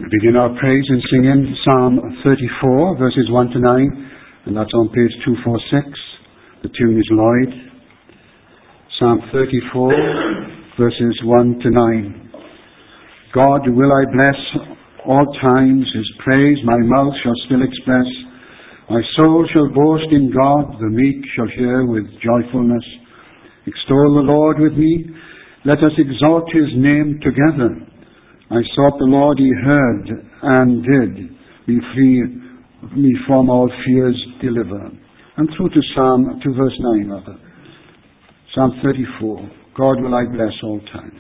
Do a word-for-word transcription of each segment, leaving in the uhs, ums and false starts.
We begin our praise and singing Psalm thirty-four, verses one to nine, and that's on page two forty-six. The tune is Lloyd. Psalm thirty-four, verses one to nine. God will I bless all times, His praise my mouth shall still express. My soul shall boast in God, the meek shall hear with joyfulness. Extol the Lord with me, let us exalt His name together. I sought the Lord, He heard, and did me free, me from all fears deliver. And through to Psalm, to verse nine rather. Psalm thirty-four, God will I bless all times.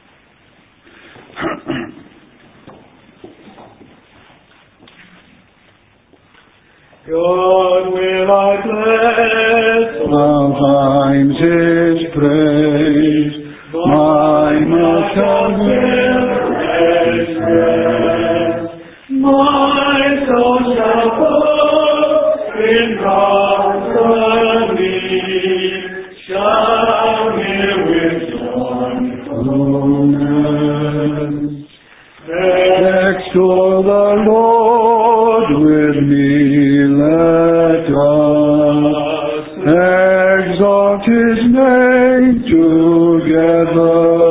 God will I bless all times His praise, my mouth shall praise rest. My soul shall boast in God the meek, shall hear with joyfulness. Extol the Lord with me. Let us exalt His name together.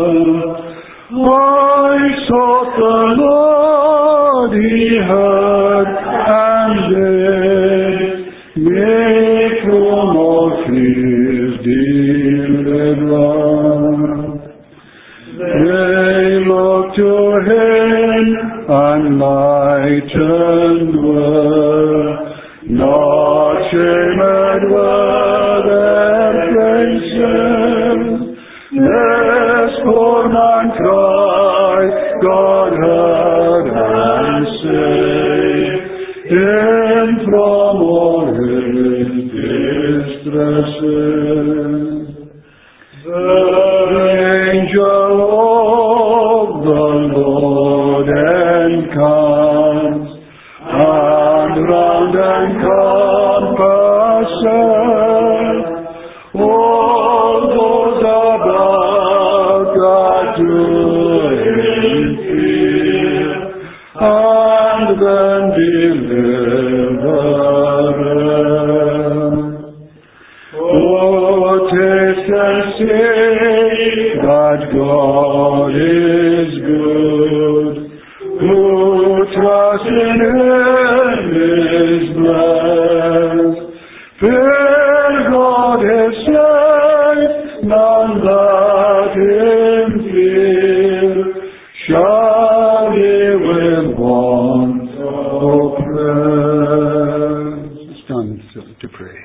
I sought the Lord, He heard, and did me from all fears deliver. They looked to Him, and lightened were. Not shamed were their faces, lest poor man cry, God heard and saved him from all his distresses. The angel of the Lord encamps, and round and compasseth all those about that do Him fear, and then delivereth. Oh, taste and see that God is good, who trusts in Him is blessed. Fear God is safe, none that Him fear shall He with want oppress. Stand to pray.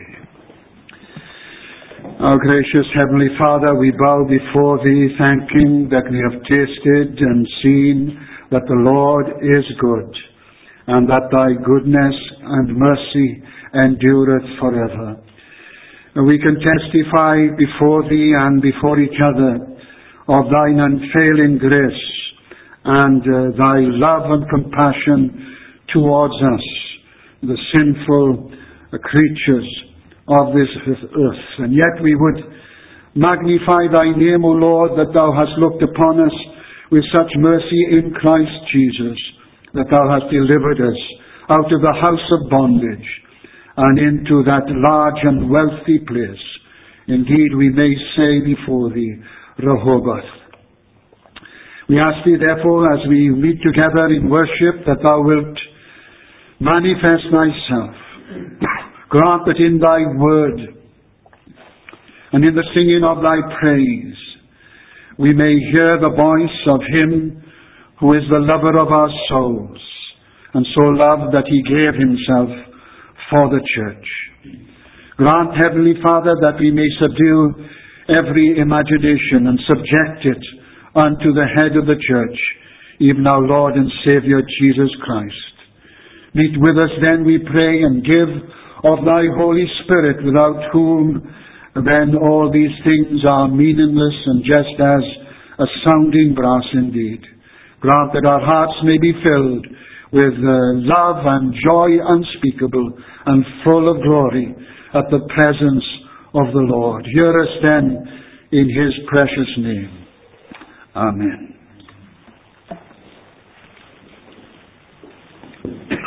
Our gracious Heavenly Father, we bow before Thee, thanking that we have tasted and seen that the Lord is good, and that Thy goodness and mercy endureth forever. And we can testify before Thee and before each other of Thine unfailing grace and uh, Thy love and compassion towards us, the sinful uh, creatures of this earth. And yet we would magnify Thy name, O Lord, that Thou hast looked upon us with such mercy in Christ Jesus, that Thou hast delivered us out of the house of bondage and into that large and wealthy place. Indeed, we may say before Thee, Rehoboth. We ask Thee, therefore, as we meet together in worship, that Thou wilt manifest Thyself. Grant that in Thy word and in the singing of Thy praise, we may hear the voice of Him who is the lover of our souls, and so loved that He gave Himself for the church. Grant, Heavenly Father, that we may subdue every imagination and subject it unto the head of the church, even our Lord and Saviour Jesus Christ. Meet with us then, we pray, and give of Thy Holy Spirit, without whom then all these things are meaningless and just as a sounding brass indeed. Grant that our hearts may be filled with uh, love and joy unspeakable and full of glory at the presence of the Lord. Hear us then in His precious name. Amen.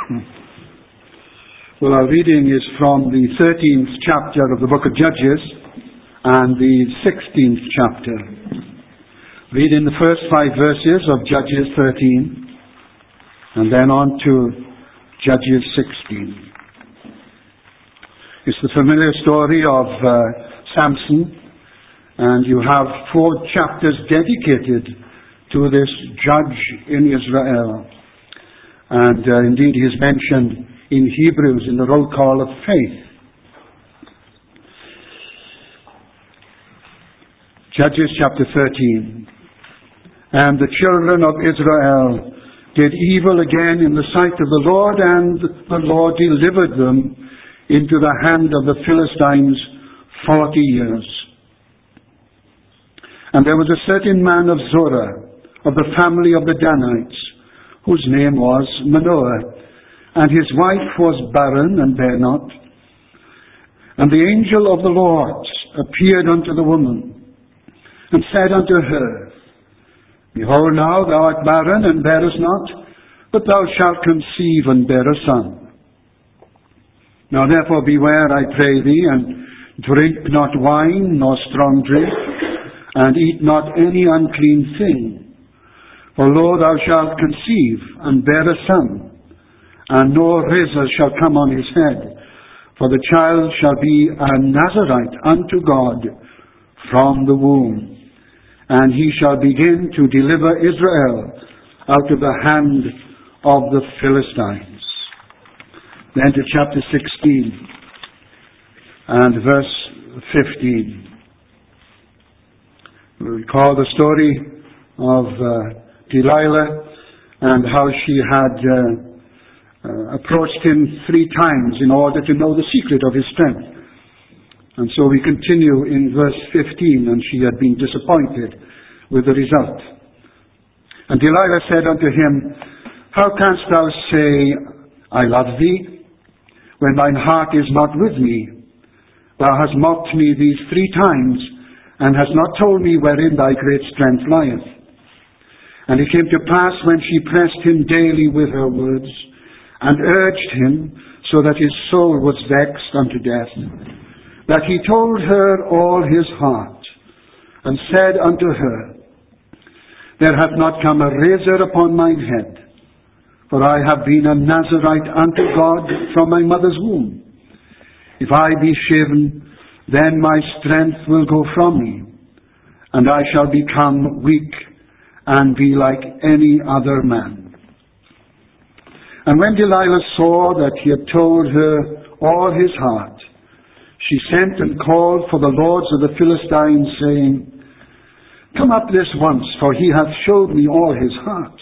Well, our reading is from the thirteenth chapter of the book of Judges and the sixteenth chapter. Reading the first five verses of Judges thirteen and then on to Judges sixteen. It's the familiar story of uh, Samson, and you have four chapters dedicated to this judge in Israel. And uh, indeed he is mentioned in Hebrews in the roll call of faith. Judges chapter thirteen. And the children of Israel did evil again in the sight of the Lord, and the Lord delivered them into the hand of the Philistines forty years. And there was a certain man of Zorah, of the family of the Danites, whose name was Manoah, and his wife was barren and bare not. And the angel of the Lord appeared unto the woman, and said unto her, Behold, now thou art barren and bearest not, but thou shalt conceive and bear a son. Now therefore beware, I pray thee, and drink not wine nor strong drink, and eat not any unclean thing. For lo, thou shalt conceive and bear a son, and no razor shall come on his head, for the child shall be a Nazarite unto God from the womb. And he shall begin to deliver Israel out of the hand of the Philistines. Then to chapter sixteen and verse fifteen. We recall the story of uh, Delilah and how she had uh, uh, approached him three times in order to know the secret of his strength. And so we continue in verse fifteen, and she had been disappointed with the result. And Delilah said unto him, How canst thou say, I love thee, when thine heart is not with me? Thou hast mocked me these three times, and hast not told me wherein thy great strength lieth. And it came to pass, when she pressed him daily with her words, and urged him, so that his soul was vexed unto death, that he told her all his heart, and said unto her, There hath not come a razor upon mine head, for I have been a Nazarite unto God from my mother's womb. If I be shaven, then my strength will go from me, and I shall become weak, and be like any other man. And when Delilah saw that he had told her all his heart, she sent and called for the lords of the Philistines, saying, Come up this once, for he hath showed me all his heart.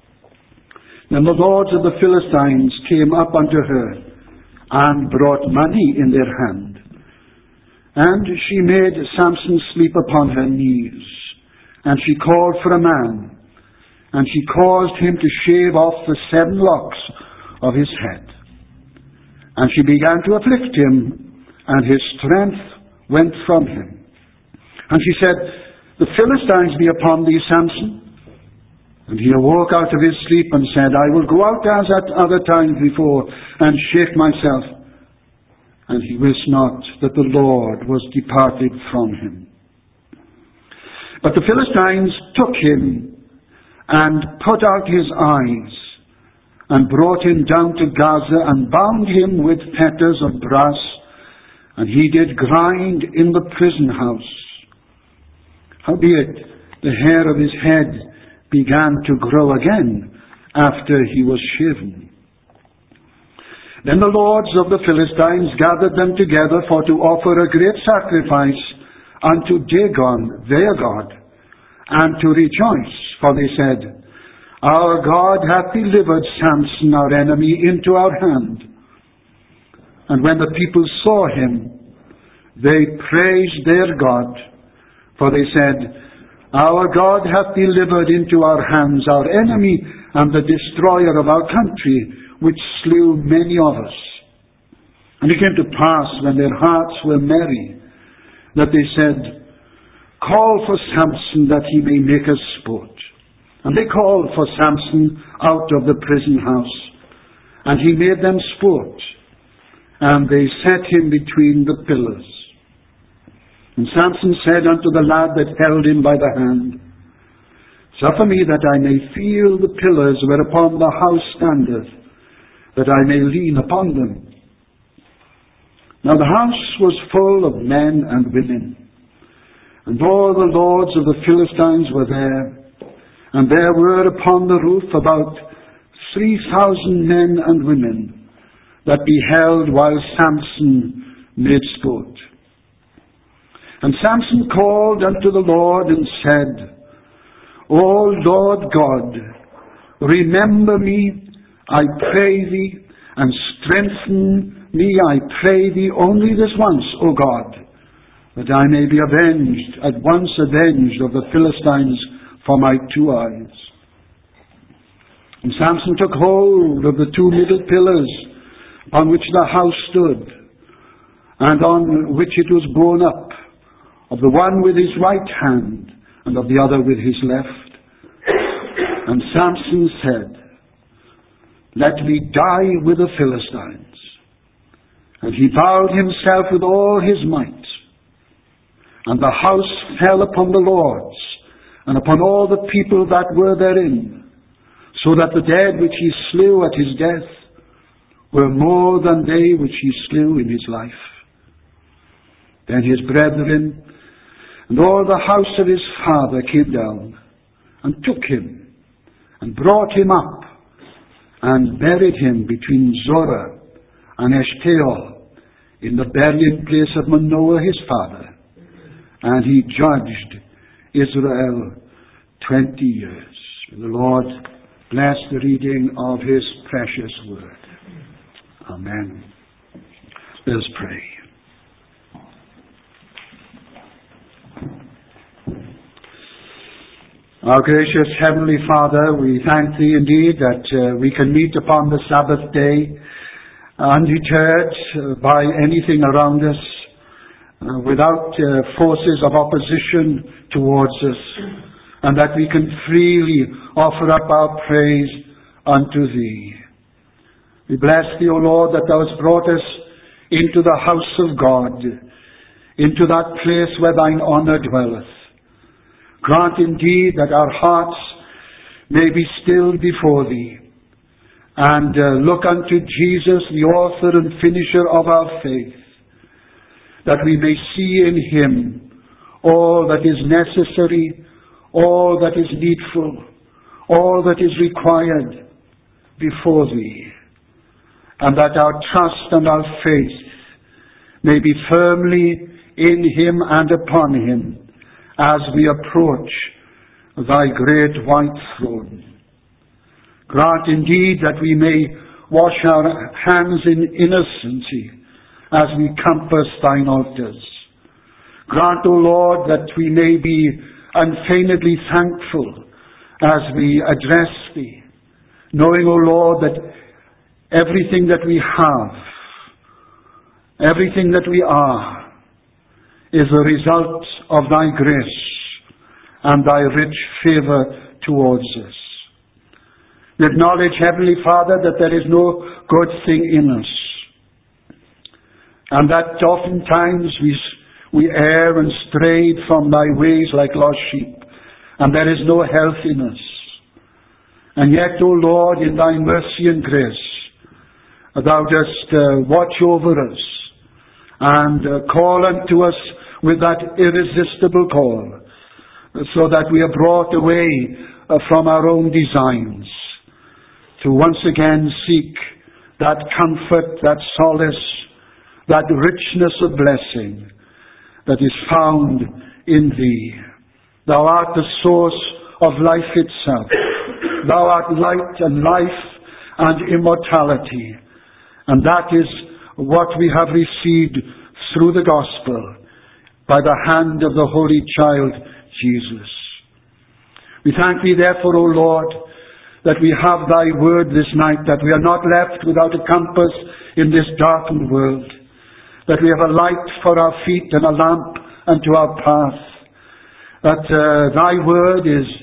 Then the lords of the Philistines came up unto her, and brought money in their hand. And she made Samson sleep upon her knees, and she called for a man, and she caused him to shave off the seven locks of his head. And she began to afflict him, and his strength went from him. And she said, The Philistines be upon thee, Samson. And he awoke out of his sleep, and said, I will go out as at other times before, and shake myself. And he wist not that the Lord was departed from him. But the Philistines took him, and put out his eyes, and brought him down to Gaza, and bound him with fetters of brass, and he did grind in the prison house. Howbeit the hair of his head began to grow again after he was shaven. Then the lords of the Philistines gathered them together for to offer a great sacrifice unto Dagon their god, and to rejoice, for they said, Our God hath delivered Samson our enemy into our hand. And when the people saw him, they praised their God, for they said, Our God hath delivered into our hands our enemy and the destroyer of our country, which slew many of us. And it came to pass, when their hearts were merry, that they said, Call for Samson, that he may make us sport. And they called for Samson out of the prison house. and he made them sport, and they set him between the pillars. And Samson said unto the lad that held him by the hand, Suffer me that I may feel the pillars whereupon the house standeth, that I may lean upon them. Now the house was full of men and women, and all the lords of the Philistines were there, and there were upon the roof about three thousand men and women that beheld while Samson made sport. And Samson called unto the Lord and said, O Lord God, remember me, I pray thee, and strengthen me, I pray thee, only this once, O God, that I may be avenged, at once avenged of the Philistines for my two eyes. And Samson took hold of the two middle pillars upon which the house stood, and on which it was borne up, of the one with his right hand, and of the other with his left. And Samson said, Let me die with the Philistines. And he bowed himself with all his might. And the house fell upon the lords, and upon all the people that were therein, so that the dead which he slew at his death were more than they which he slew in his life. Then his brethren and all the house of his father came down, and took him, and brought him up, and buried him between Zorah and Eshtaol, in the burying place of Manoah his father. And he judged Israel twenty years. May the Lord bless the reading of his precious word. Amen. Let us pray. Our gracious Heavenly Father, we thank Thee indeed that uh, we can meet upon the Sabbath day undeterred uh, by anything around us, uh, without uh, forces of opposition towards us, and that we can freely offer up our praise unto Thee. We bless Thee, O Lord, that Thou hast brought us into the house of God, into that place where Thine honour dwelleth. Grant indeed that our hearts may be still before Thee, and uh, look unto Jesus, the author and finisher of our faith, that we may see in Him all that is necessary, all that is needful, all that is required before Thee, and that our trust and our faith may be firmly in Him and upon Him, as we approach Thy great white throne. Grant indeed that we may wash our hands in innocency as we compass Thine altars. Grant, O Lord, that we may be unfeignedly thankful as we address Thee, knowing, O Lord, that everything that we have, everything that we are, is a result of Thy grace and Thy rich favour towards us. We acknowledge, Heavenly Father, that there is no good thing in us, and that oftentimes we, we err and strayed from Thy ways like lost sheep, and there is no health in us. And yet, O Lord, in Thy mercy and grace, Thou dost uh, watch over us and uh, call unto us with that irresistible call, so that we are brought away uh, from our own designs to once again seek that comfort, that solace, that richness of blessing that is found in Thee. Thou art the source of life itself. Thou art light and life and immortality. And that is what we have received through the gospel, by the hand of the Holy Child, Jesus. We thank Thee therefore, O Lord, that we have Thy word this night, that we are not left without a compass in this darkened world, that we have a light for our feet and a lamp unto our path, that uh, Thy word is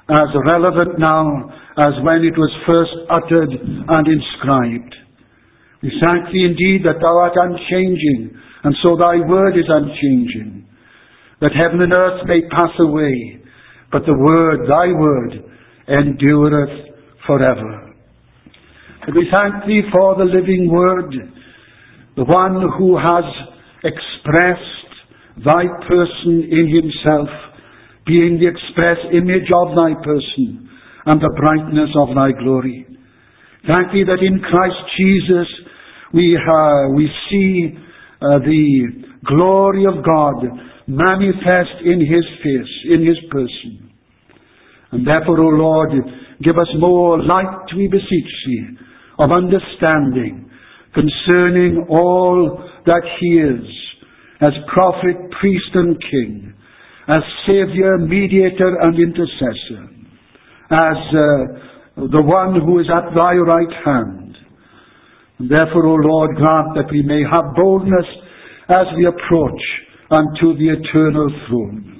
as relevant now as when it was first uttered and inscribed. We thank Thee indeed that Thou art unchanging, and so Thy word is unchanging, that heaven and earth may pass away, but the word, Thy word, endureth forever. And we thank Thee for the living word, the one who has expressed Thy person in Himself, being the express image of Thy person and the brightness of Thy glory. Thank Thee that in Christ Jesus we, uh, we see uh, the glory of God manifest in His face, in His person. And therefore, O Lord, give us more light, we beseech Thee, of understanding concerning all that He is, as prophet, priest, and king, as Saviour, mediator, and intercessor, as uh, the one who is at Thy right hand. And therefore, O Lord, grant that we may have boldness as we approach unto the eternal throne.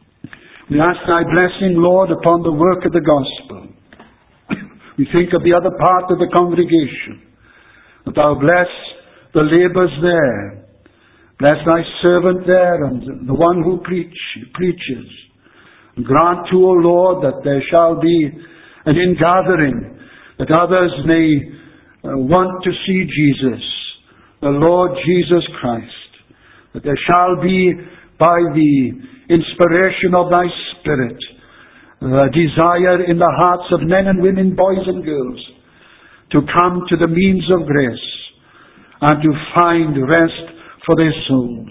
We ask Thy blessing, Lord, upon the work of the gospel. We think of the other part of the congregation, that Thou bless the labours there. Bless Thy servant there and the one who preach, preaches. And grant too, O Lord, that there shall be an ingathering, that others may uh, want to see Jesus, the Lord Jesus Christ. That there shall be, by the inspiration of Thy Spirit, a desire in the hearts of men and women, boys and girls, to come to the means of grace and to find rest for their souls.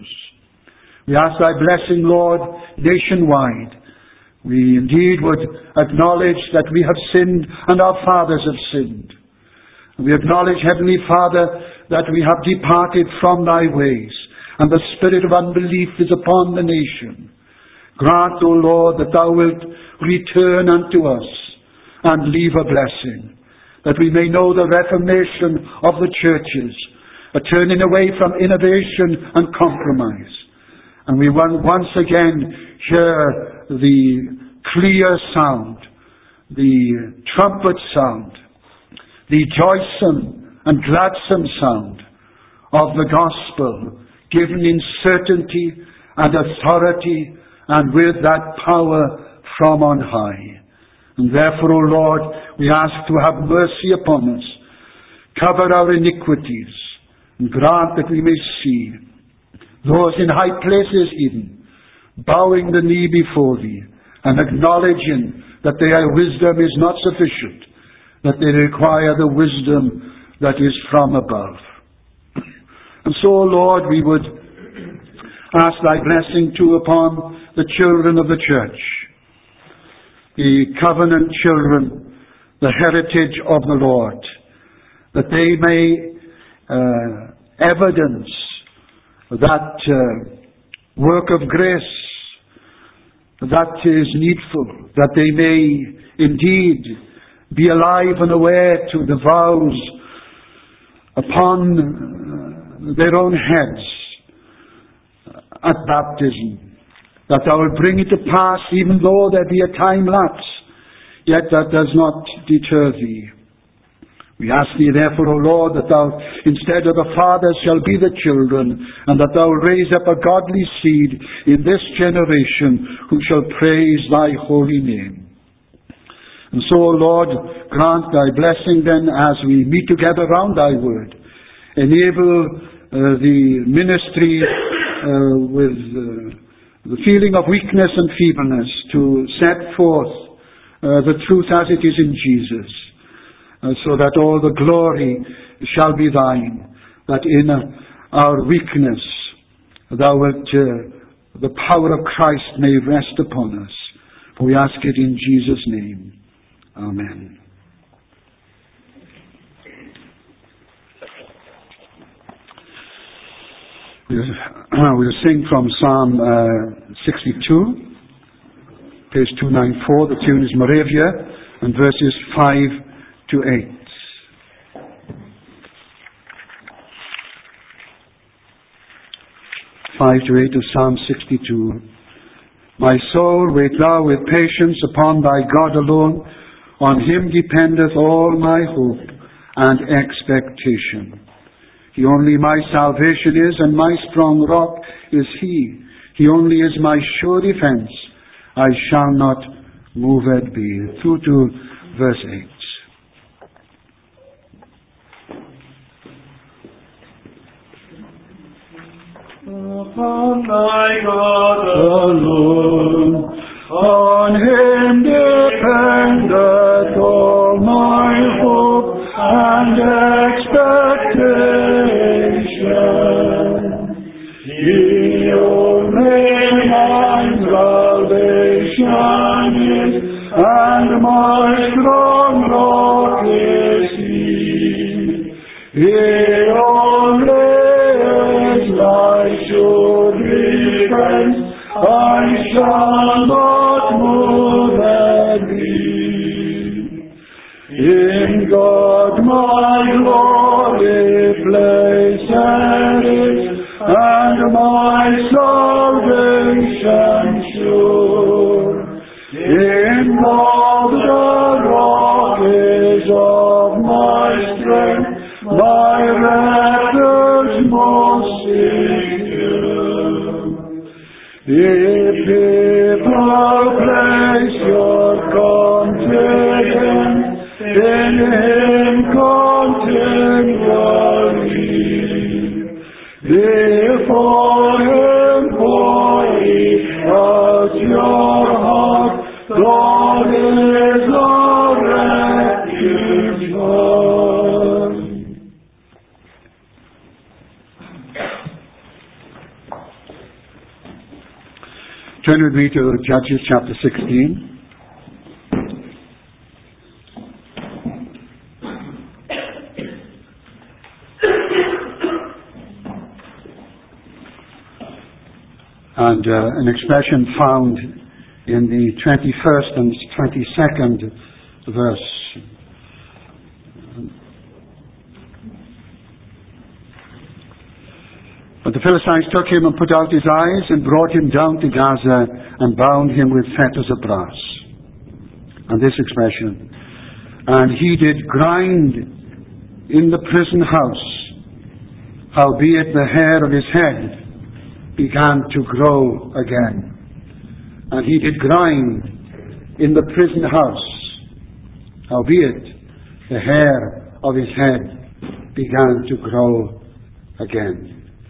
We ask Thy blessing, Lord, nationwide. We indeed would acknowledge that we have sinned and our fathers have sinned. We acknowledge, Heavenly Father, that we have departed from Thy ways, and the spirit of unbelief is upon the nation. Grant, O Lord, that Thou wilt return unto us and leave a blessing, that we may know the reformation of the churches, a turning away from innovation and compromise. And we want once again hear the clear sound, the trumpet sound, the joysome and gladsome sound of the gospel, given in certainty and authority and with that power from on high. And therefore, O Lord, we ask to have mercy upon us, cover our iniquities, and grant that we may see those in high places even bowing the knee before Thee and acknowledging that their wisdom is not sufficient, that they require the wisdom that is from above. And so, Lord, we would ask Thy blessing too upon the children of the church, the covenant children, the heritage of the Lord, that they may uh, evidence that uh, work of grace that is needful, that they may indeed be alive and aware to the vows upon uh, their own heads at baptism, that Thou wilt bring it to pass even though there be a time lapse, yet that does not deter Thee. We ask Thee therefore, O Lord, that Thou instead of the fathers shall be the children, and that Thou raise up a godly seed in this generation who shall praise Thy holy name. And so, O Lord, grant Thy blessing then as we meet together round Thy word. Enable uh, the ministry uh, with uh, the feeling of weakness and feebleness to set forth uh, the truth as it is in Jesus. Uh, so that all the glory shall be Thine, that in uh, our weakness Thou wilt, uh, the power of Christ may rest upon us. For we ask it in Jesus' name. Amen. We'll, we'll sing from Psalm uh, sixty-two, page two ninety-four. The tune is Moravia, and verses five to eight. five to eight of Psalm sixty-two. My soul, wait thou with patience upon thy God alone. On him dependeth all my hope and expectation. He only my salvation is, and my strong rock is he. He only is my sure defense. I shall not moved be. Through to verse eight. Upon thy God alone, on him dependeth all my hope and expectation. He only my salvation is, and my strong rock is he. He only should repent, I shall not move be. In God my glory placed is, and my salvation sure. In God the rock is of my strength, my refuge most secure. If people place your confidence in him continually, before him pour out your heart, God is a refuge for. Turn with me to Judges chapter sixteen. And uh, an expression found in the twenty-first and twenty-second verse. But the Philistines took him and put out his eyes and brought him down to Gaza and bound him with fetters of brass. And this expression, and he did grind in the prison house, howbeit the hair of his head began to grow again. And he did grind in the prison house, howbeit the hair of his head began to grow again.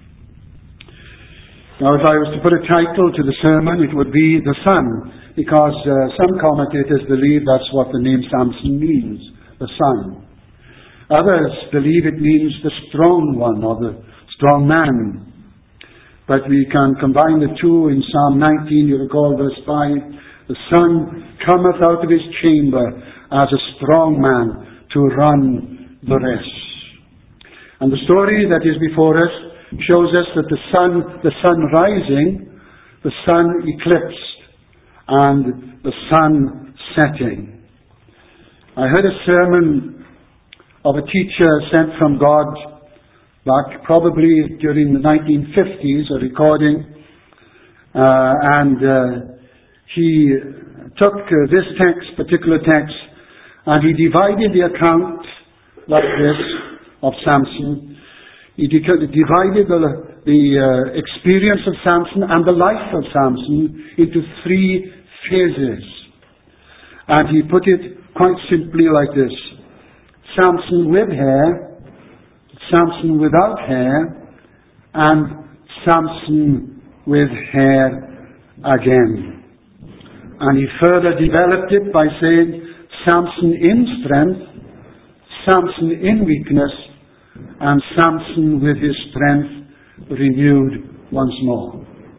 Now, if I was to put a title to the sermon, it would be The Sun, because uh, some commentators believe that's what the name Samson means, the sun. Others believe it means the strong one, or the strong man. But we can combine the two in Psalm nineteen, you recall verse five, the sun cometh out of his chamber as a strong man to run the race. And the story that is before us shows us that the sun, the sun rising, the sun eclipsed, and the sun setting. I heard a sermon of a teacher sent from God back probably during the nineteen fifties, a recording, uh, and uh, he took uh, this text, particular text, and he divided the account like this of Samson. He divided the, the uh, experience of Samson and the life of Samson into three phases. And he put it quite simply like this: Samson with hair, Samson without hair, and Samson with hair again. And he further developed it by saying Samson in strength, Samson in weakness, and Samson with his strength renewed once more.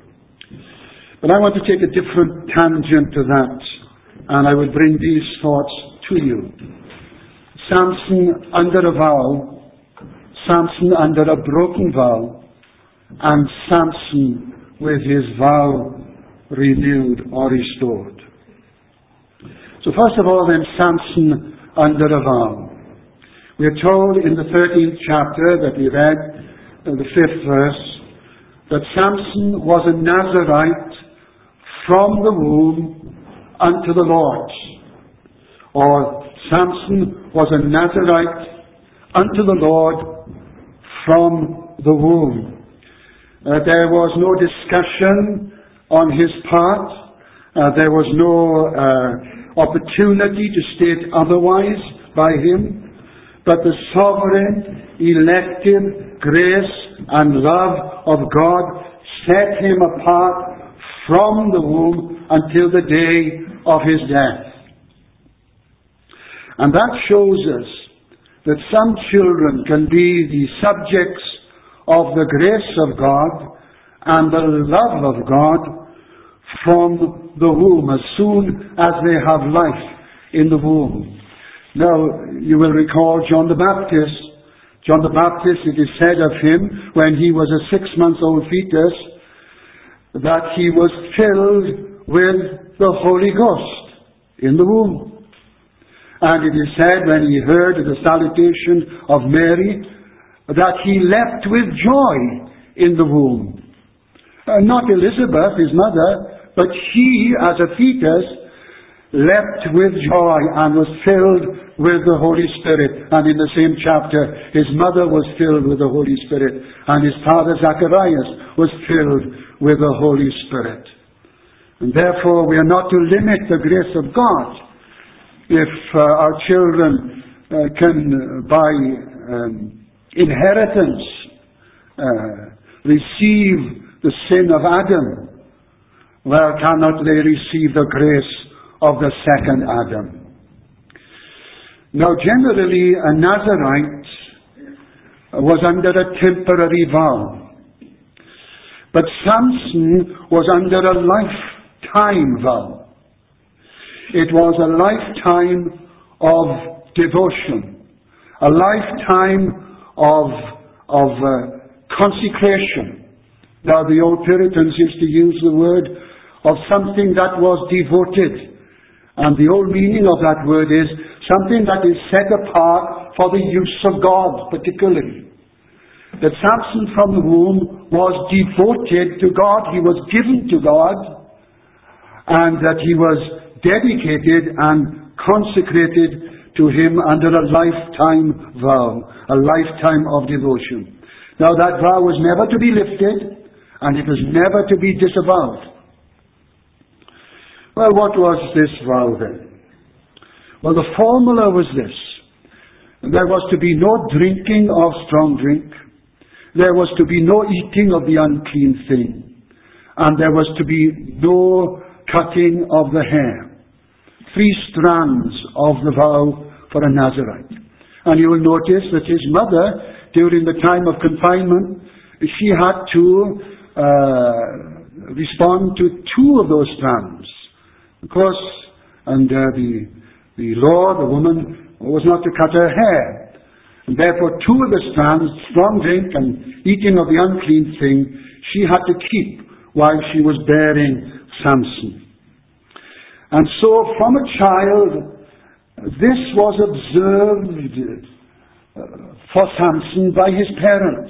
But I want to take a different tangent to that, and I will bring these thoughts to you. Samson under a vow, Samson under a broken vow, and Samson with his vow renewed or restored. So first of all then, Samson under a vow. We are told in the thirteenth chapter that we read, in the fifth verse, that Samson was a Nazarite from the womb unto the Lord. Or Samson was a Nazarite unto the Lord from the womb. Uh, there was no discussion on his part. Uh, there was no uh, opportunity to state otherwise by him. But the sovereign, elective grace and love of God set him apart from the womb until the day of his death. And that shows us that some children can be the subjects of the grace of God and the love of God from the womb, as soon as they have life in the womb. Now, you will recall John the Baptist. John the Baptist, it is said of him, when he was a six-month-old fetus, that he was filled with the Holy Ghost in the womb. And it is said, when he heard the salutation of Mary, that he leapt with joy in the womb. Uh, not Elizabeth, his mother, but he, as a fetus, leapt with joy and was filled with the Holy Spirit. And in the same chapter, his mother was filled with the Holy Spirit, and his father Zacharias was filled with the Holy Spirit. And therefore, we are not to limit the grace of God. If uh, our children uh, can, uh, by um, inheritance, uh, receive the sin of Adam, well, cannot they receive the grace of the second Adam? Now, generally, a Nazarite was under a temporary vow. But Samson was under a lifetime vow. It was a lifetime of devotion, a lifetime of, of uh, consecration. Now, the old Puritans used to use the word of something that was devoted. And the old meaning of that word is something that is set apart for the use of God, particularly. That Samson from the womb was devoted to God, he was given to God, and that he was dedicated and consecrated to him under a lifetime vow, a lifetime of devotion. Now, that vow was never to be lifted, and it was never to be disavowed. Well, what was this vow then? Well, the formula was this. There was to be no drinking of strong drink. There was to be no eating of the unclean thing. And there was to be no cutting of the hair. Three strands of the vow for a Nazarite. And you will notice that his mother, during the time of confinement, she had to uh, respond to two of those strands. Of course, under the, the law, the woman was not to cut her hair. And therefore, two of the strands, strong drink and eating of the unclean thing, she had to keep while she was bearing Samson. And so, from a child, this was observed for Samson by his parents.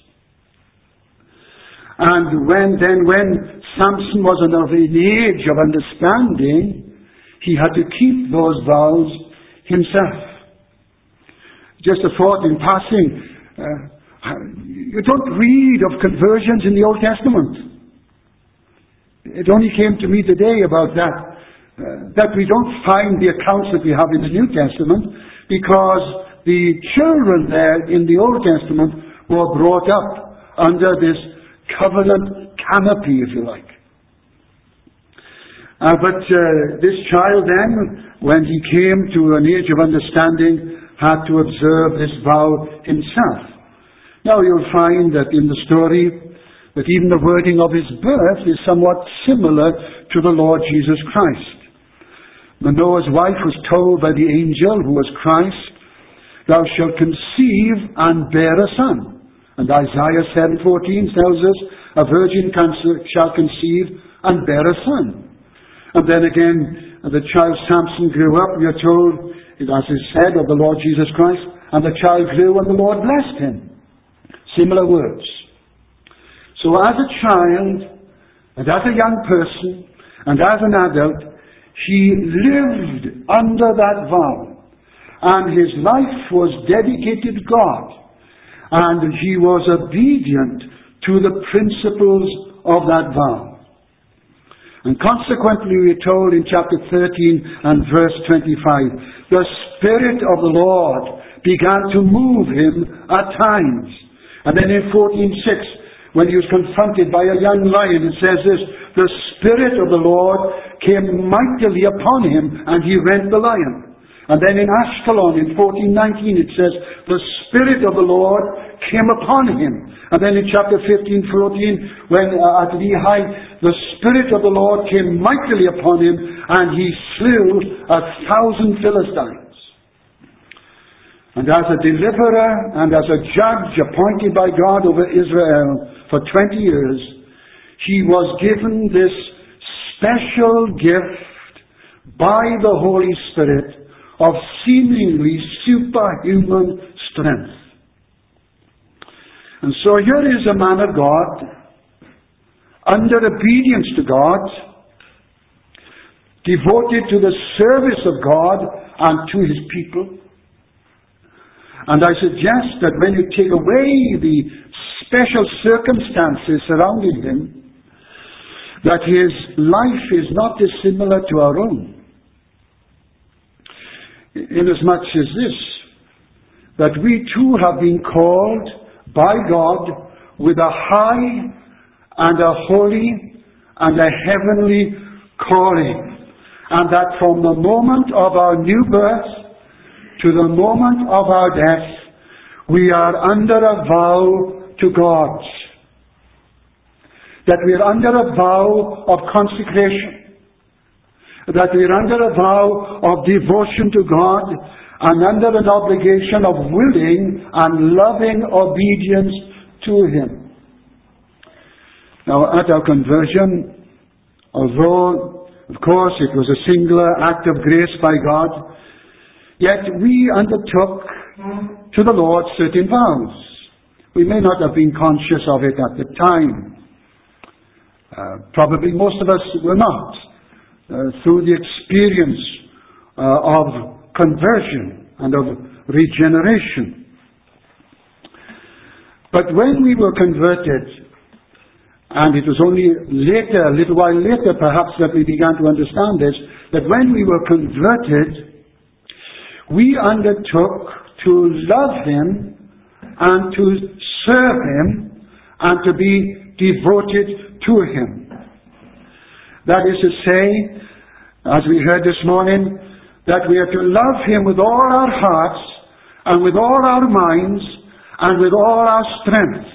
And when then when Samson was of an age of understanding, he had to keep those vows himself. Just a thought in passing, uh, you don't read of conversions in the Old Testament. It only came to me today about that, uh, that we don't find the accounts that we have in the New Testament, because the children there in the Old Testament were brought up under this covenant canopy, if you like. Uh, but uh, this child then, when he came to an age of understanding, had to observe this vow himself. Now you'll find that in the story, that even the wording of his birth is somewhat similar to the Lord Jesus Christ. Manoah's wife was told by the angel, who was Christ, "Thou shalt conceive and bear a son." And Isaiah seven fourteen tells us, "A virgin shall conceive and bear a son." And then again, the child Samson grew up, we are told, as is said of the Lord Jesus Christ, "And the child grew and the Lord blessed him." Similar words. So as a child, and as a young person, And as an adult, he lived under that vow. And his life was dedicated to God. And he was obedient to the principles of that vow. And consequently, we are told in chapter thirteen and verse twenty-five, the Spirit of the Lord began to move him at times. And then in fourteen six, when he was confronted by a young lion, it says this, the Spirit of the Lord came mightily upon him, and he rent the lion. And then in Ashkelon, in fourteen nineteen, it says, the Spirit of the Lord came upon him. And then in chapter fifteen fourteen, when uh, at Lehi, the Spirit of the Lord came mightily upon him, and he slew a thousand Philistines. And as a deliverer and as a judge appointed by God over Israel for twenty years, he was given this special gift by the Holy Spirit of seemingly superhuman strength. And so here is a man of God, under obedience to God, devoted to the service of God and to his people. And I suggest that when you take away the special circumstances surrounding him, that his life is not dissimilar to our own. Inasmuch as this, that we too have been called by God with a high and a holy and a heavenly calling. And that from the moment of our new birth to the moment of our death, we are under a vow to God. That we are under a vow of consecration. That we are under a vow of devotion to God and under an obligation of willing and loving obedience to him. Now, at our conversion, although, of course, it was a singular act of grace by God, yet we undertook to the Lord certain vows. We may not have been conscious of it at the time. Uh, probably most of us were not. Uh, through the experience uh, of conversion and of regeneration. But when we were converted, and it was only later, a little while later perhaps, that we began to understand this, that when we were converted, we undertook to love him and to serve him and to be devoted to him. That is to say, as we heard this morning, that we are to love him with all our hearts and with all our minds and with all our strength.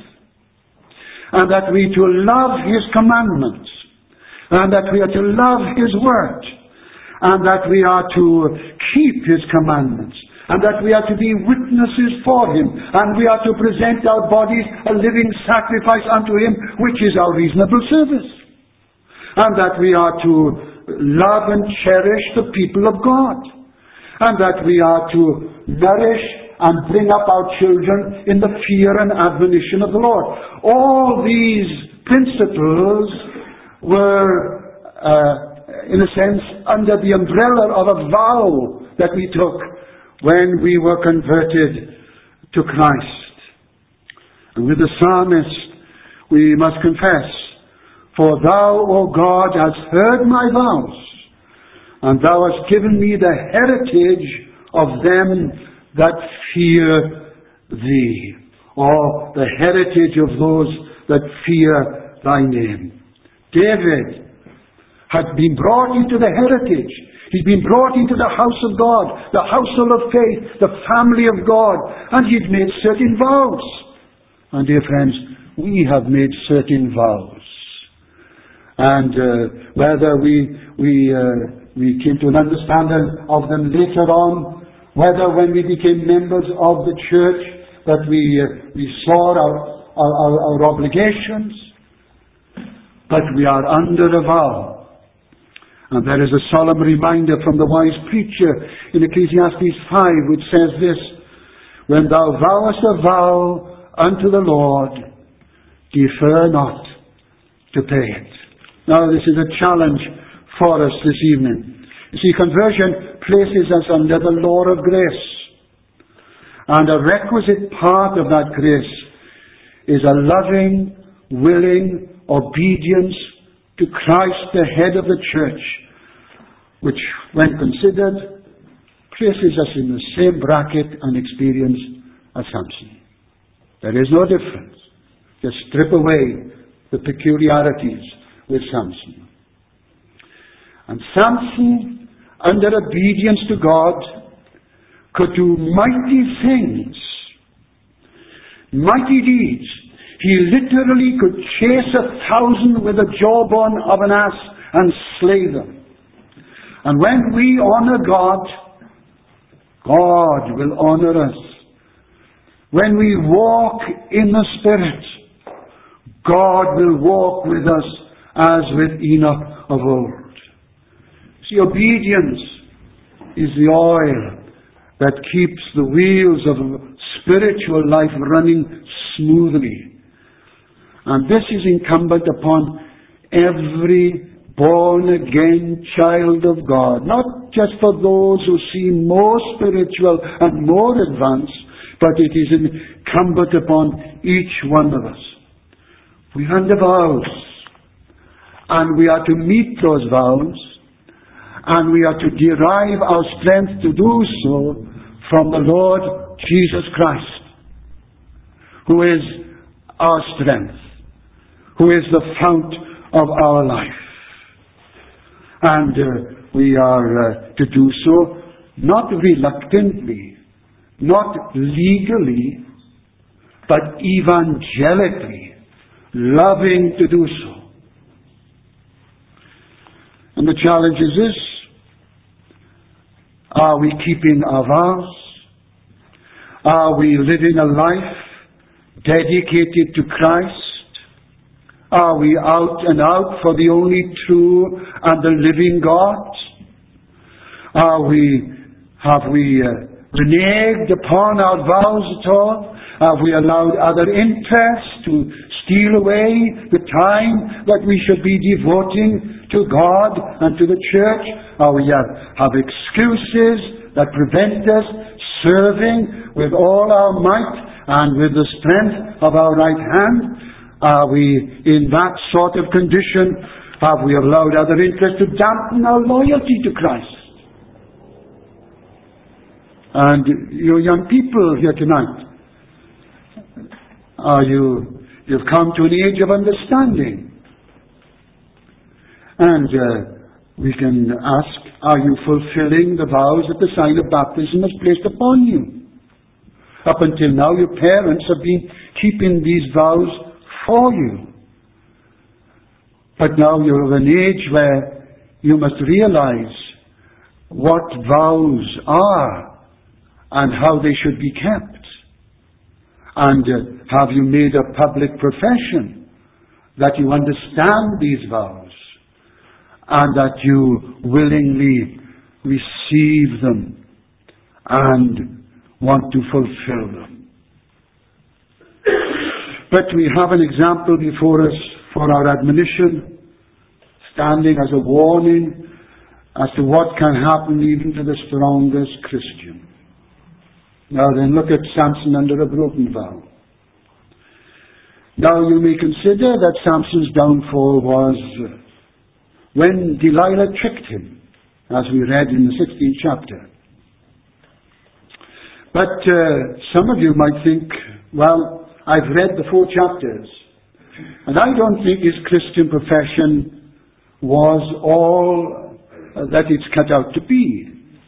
And that we are to love his commandments. And that we are to love his word. And that we are to keep his commandments. And that we are to be witnesses for him. And we are to present our bodies a living sacrifice unto him, which is our reasonable service. And that we are to love and cherish the people of God. And that we are to nourish and bring up our children in the fear and admonition of the Lord. All these principles were, uh, in a sense, under the umbrella of a vow that we took when we were converted to Christ. And with the psalmist, we must confess, for thou, O God, hast heard my vows, and thou hast given me the heritage of them that fear thee, or the heritage of those that fear thy name. David had been brought into the heritage. He'd been brought into the house of God, the household of faith, the family of God, and he'd made certain vows. And dear friends, we have made certain vows. And uh, whether we we uh, we came to an understanding of them later on, whether when we became members of the church that we uh, we saw our, our, our, our obligations, but we are under a vow. And there is a solemn reminder from the wise preacher in Ecclesiastes five, which says this, when thou vowest a vow unto the Lord, defer not to pay it. Now this is a challenge for us this evening. You see, conversion places us under the law of grace. And a requisite part of that grace is a loving, willing obedience to Christ, the head of the church, which, when considered, places us in the same bracket and experience as Samson. There is no difference. Just strip away the peculiarities with Samson. And Samson, under obedience to God, could do mighty things, mighty deeds. He literally could chase a thousand with the jawbone of an ass and slay them. And when we honor God, God will honor us. When we walk in the Spirit, God will walk with us as with Enoch of old. See, obedience is the oil that keeps the wheels of spiritual life running smoothly. And this is incumbent upon every born-again child of God, not just for those who seem more spiritual and more advanced, but it is incumbent upon each one of us. We are under vows, and we are to meet those vows, and we are to derive our strength to do so from the Lord Jesus Christ, who is our strength, who is the fount of our life. And uh, we are uh, to do so not reluctantly, not legally, but evangelically, loving to do so. And the challenge is this: are we keeping our vows? Are we living a life dedicated to Christ? Are we out and out for the only true and the living God? Are we, have we uh, reneged upon our vows at all? Have we allowed other interests to steal away the time that we should be devoting to God and to the church? Or we have, have excuses that prevent us serving with all our might and with the strength of our right hand? Are we in that sort of condition? Have we allowed other interests to dampen our loyalty to Christ? And you young people here tonight, are you, you've come to an age of understanding. And uh, we can ask, are you fulfilling the vows that the sign of baptism has placed upon you? Up until now, your parents have been keeping these vows for you. But now you're of an age where you must realize what vows are and how they should be kept. And uh, have you made a public profession that you understand these vows and that you willingly receive them and want to fulfill them? But we have an example before us for our admonition, standing as a warning as to what can happen even to the strongest Christian. Now then, look at Samson under a broken vow. Now you may consider that Samson's downfall was when Delilah tricked him, as we read in the sixteenth chapter. But uh, some of you might think, well, I've read the four chapters, and I don't think his Christian profession was all uh, that it's cut out to be.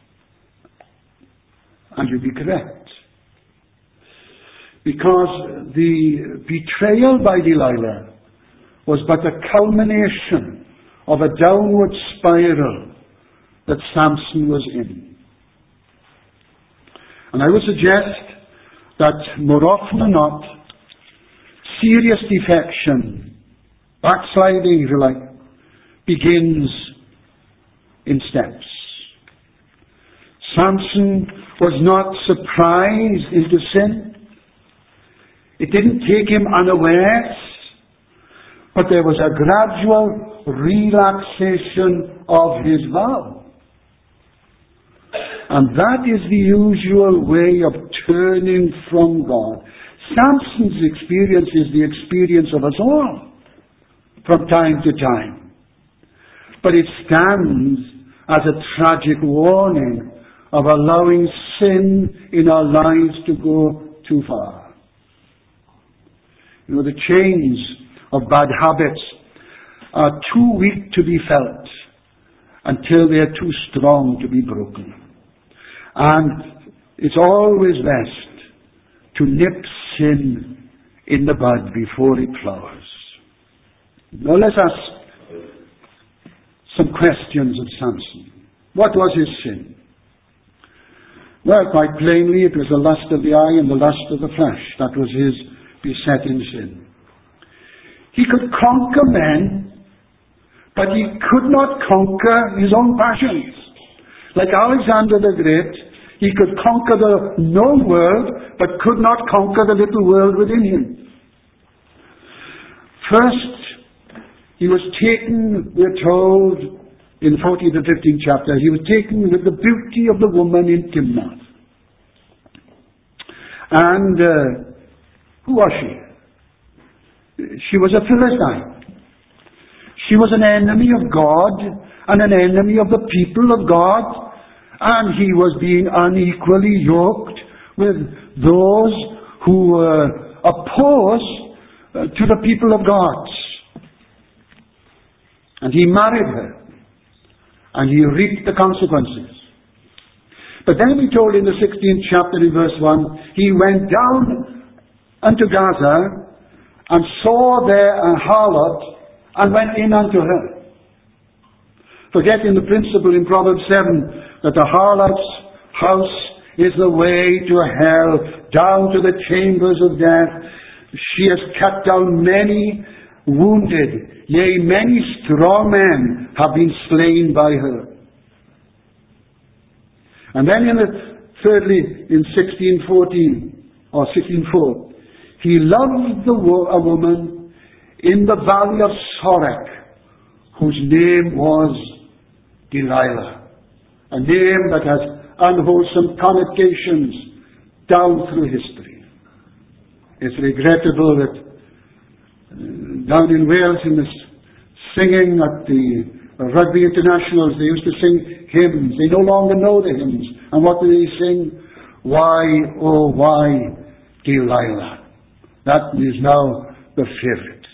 And you'd be correct. Because the betrayal by Delilah was but a culmination of a downward spiral that Samson was in. And I would suggest that more often than not, serious defection, backsliding, if you like, begins in steps. Samson was not surprised into sin. It didn't take him unawares, but there was a gradual relaxation of his vow. And that is the usual way of turning from God. Samson's experience is the experience of us all, from time to time. But it stands as a tragic warning of allowing sin in our lives to go too far. You know, the chains of bad habits are too weak to be felt until they are too strong to be broken. And it's always best to nip sin in the bud before it flowers. Now let's ask some questions of Samson. What was his sin? Well, quite plainly, it was the lust of the eye and the lust of the flesh. That was his besetting sin. He could conquer men, but he could not conquer his own passions. Like Alexander the Great, he could conquer the known world, but could not conquer the little world within him. First, he was taken, we're told, in the fourteenth and fifteenth chapter, he was taken with the beauty of the woman in Timnath. And uh, who was she? She was a Philistine. She was an enemy of God and an enemy of the people of God. And he was being unequally yoked with those who were opposed uh, to the people of God. And he married her. And he reaped the consequences. But then we told in the sixteenth chapter in verse one, he went down unto Gaza and saw there a harlot and went in unto her. Forgetting the principle in Proverbs seven that the harlot's house is the way to hell, down to the chambers of death. She has cut down many wounded, yea, many strong men have been slain by her. And then in the thirdly, in sixteen fourteen or sixteen four, he loved the wo- a woman in the valley of Sorek, whose name was Delilah, a name that has unwholesome connotations down through history. It's regrettable that uh, down in Wales in the singing at the rugby internationals, they used to sing hymns. They no longer know the hymns. And what do they sing? Why, oh why, Delilah. That is now the favorite.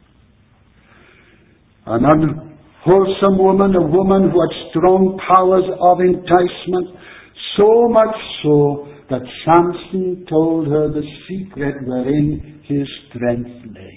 An unwholesome woman, a woman who had strong powers of enticement, so much so that Samson told her the secret wherein his strength lay.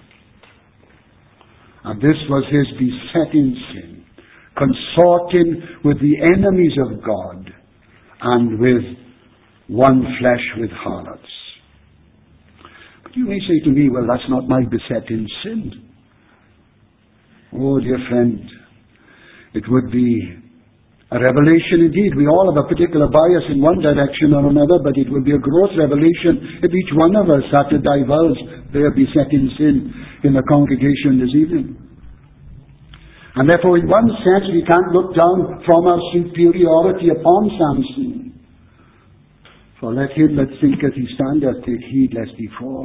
And this was his besetting sin, consorting with the enemies of God and with one flesh with harlots. But you may say to me, well, that's not my besetting sin. Oh, dear friend, it would be a revelation indeed. We all have a particular bias in one direction or another, but it would be a gross revelation if each one of us had to divulge their besetting sin in the congregation this evening. And therefore, in one sense, we can't look down from our superiority upon Samson. For let him that thinketh he standeth take heed lest he fall.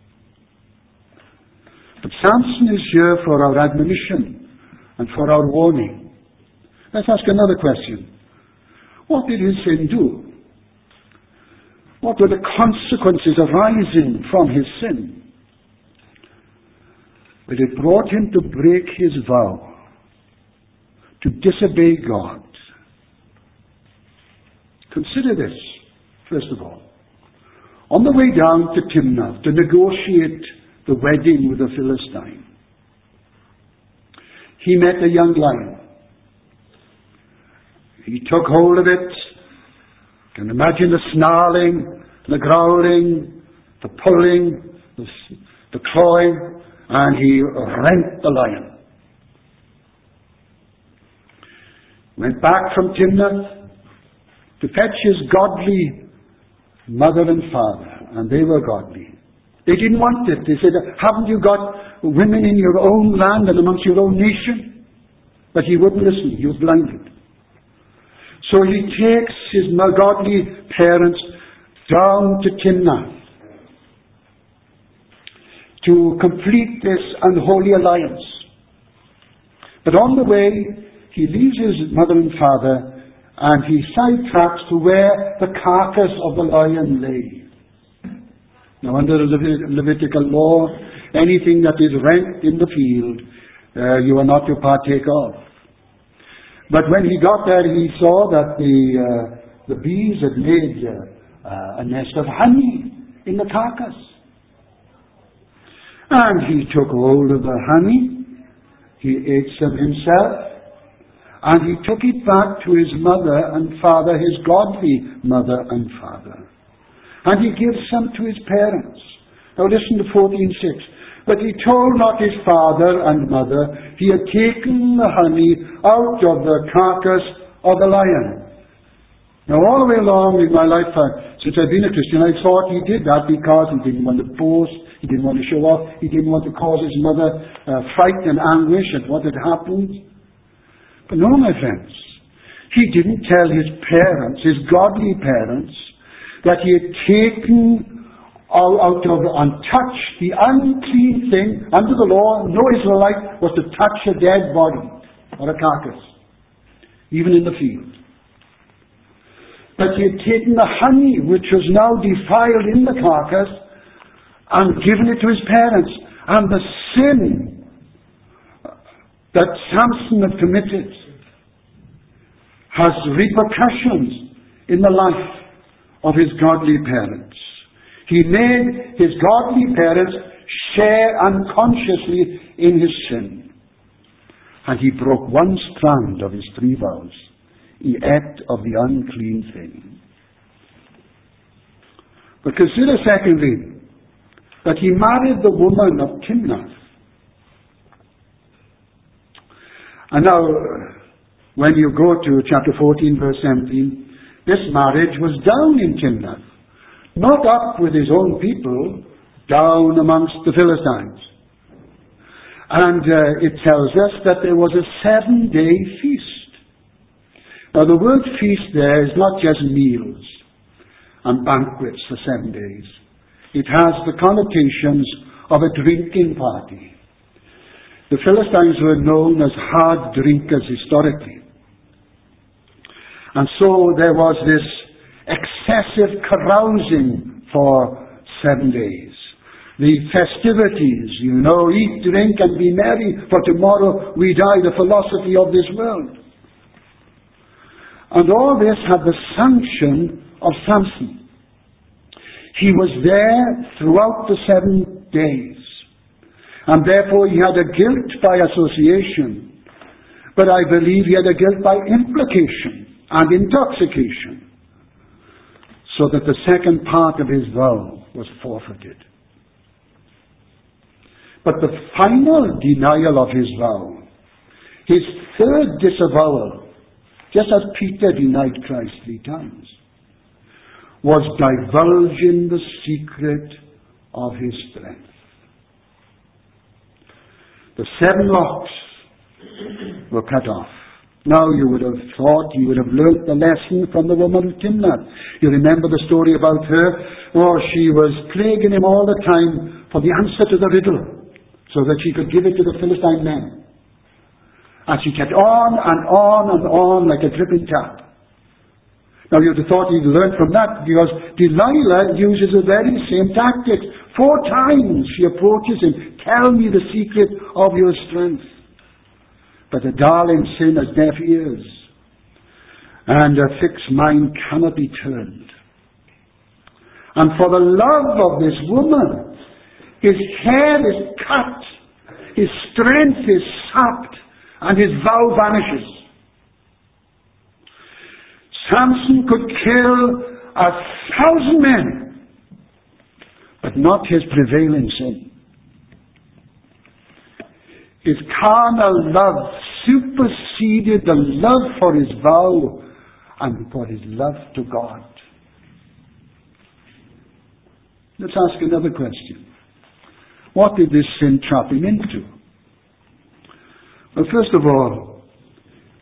But Samson is here for our admonition and for our warning. Let's ask another question. What did his sin do? What were the consequences arising from his sin? Well, it brought him to break his vow, to disobey God. Consider this, first of all. On the way down to Timnath to negotiate the wedding with the Philistine, he met a young lion. He took hold of it. You can imagine the snarling, the growling, the pulling, the, the clawing, and he rent the lion. Went back from Timnath to fetch his godly mother and father, and they were godly. They didn't want it. They said, haven't you got women in your own land and amongst your own nation? But he wouldn't listen. He was blinded. So he takes his godly parents down to Timnath to complete this unholy alliance. But on the way, he leaves his mother and father, and he sidetracks to where the carcass of the lion lay. Now, under the Levit- Levitical law, anything that is rent in the field, uh, you are not to partake of. But when he got there, he saw that the uh, the bees had made uh, uh, a nest of honey in the carcass. And he took hold of the honey, he ate some himself, and he took it back to his mother and father, his godly mother and father. And he gives some to his parents. Now listen to fourteen six. But he told not his father and mother he had taken the honey out of the carcass of the lion. Now all the way along in my lifetime, since I've been a Christian, I thought he did that because he didn't want to boast, he didn't want to show off, he didn't want to cause his mother uh, fright and anguish at what had happened. But no, my friends, he didn't tell his parents, his godly parents, that he had taken out of untouched the unclean thing. Under the law, no Israelite was to touch a dead body or a carcass, even in the field. But he had taken the honey which was now defiled in the carcass and given it to his parents. And the sin that Samson had committed has repercussions in the life of his godly parents. He made his godly parents share unconsciously in his sin. And he broke one strand of his three vows. He ate of the unclean thing. But consider secondly, that he married the woman of Timnath. And now, when you go to chapter fourteen, verse seventeen, this marriage was down in Timnath. Not up with his own people, down amongst the Philistines. And uh, it tells us that there was a seven-day feast. Now the word feast there is not just meals and banquets for seven days. It has the connotations of a drinking party. The Philistines were known as hard drinkers historically. And so there was this excessive carousing for seven days. The festivities, you know, eat, drink, and be merry, for tomorrow we die, the philosophy of this world. And all this had the sanction of Samson. He was there throughout the seven days. And therefore he had a guilt by association. But I believe he had a guilt by implication and intoxication. So that the second part of his vow was forfeited. But the final denial of his vow, his third disavowal, just as Peter denied Christ three times, was divulging the secret of his strength. The seven locks were cut off. Now you would have thought you would have learnt the lesson from the woman of Timnath. You remember the story about her? Oh, she was plaguing him all the time for the answer to the riddle, so that she could give it to the Philistine men. And she kept on and on and on like a dripping tap. Now you'd have thought he'd learned from that, because Delilah uses the very same tactics. Four times she approaches him. Tell me the secret of your strength. But the darling sin has deaf ears, and a fixed mind cannot be turned. And for the love of this woman, his hair is cut, his strength is sapped, and his vow vanishes. Samson could kill a thousand men, but not his prevailing sin. His carnal love superseded the love for his vow and for his love to God. Let's ask another question. What did this sin trap him into? Well, first of all,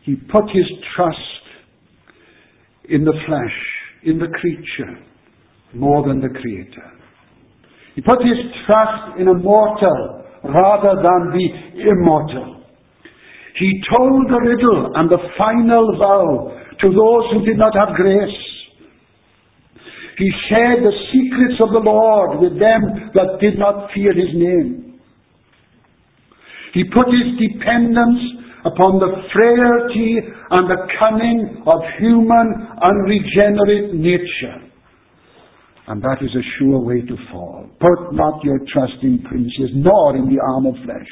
he put his trust in the flesh, in the creature, more than the Creator. He put his trust in a mortal rather than the immortal. He told the riddle and the final vow to those who did not have grace. He shared the secrets of the Lord with them that did not fear his name. He put his dependence upon the frailty and the cunning of human unregenerate nature. And that is a sure way to fall. Put not your trust in princes, nor in the arm of flesh.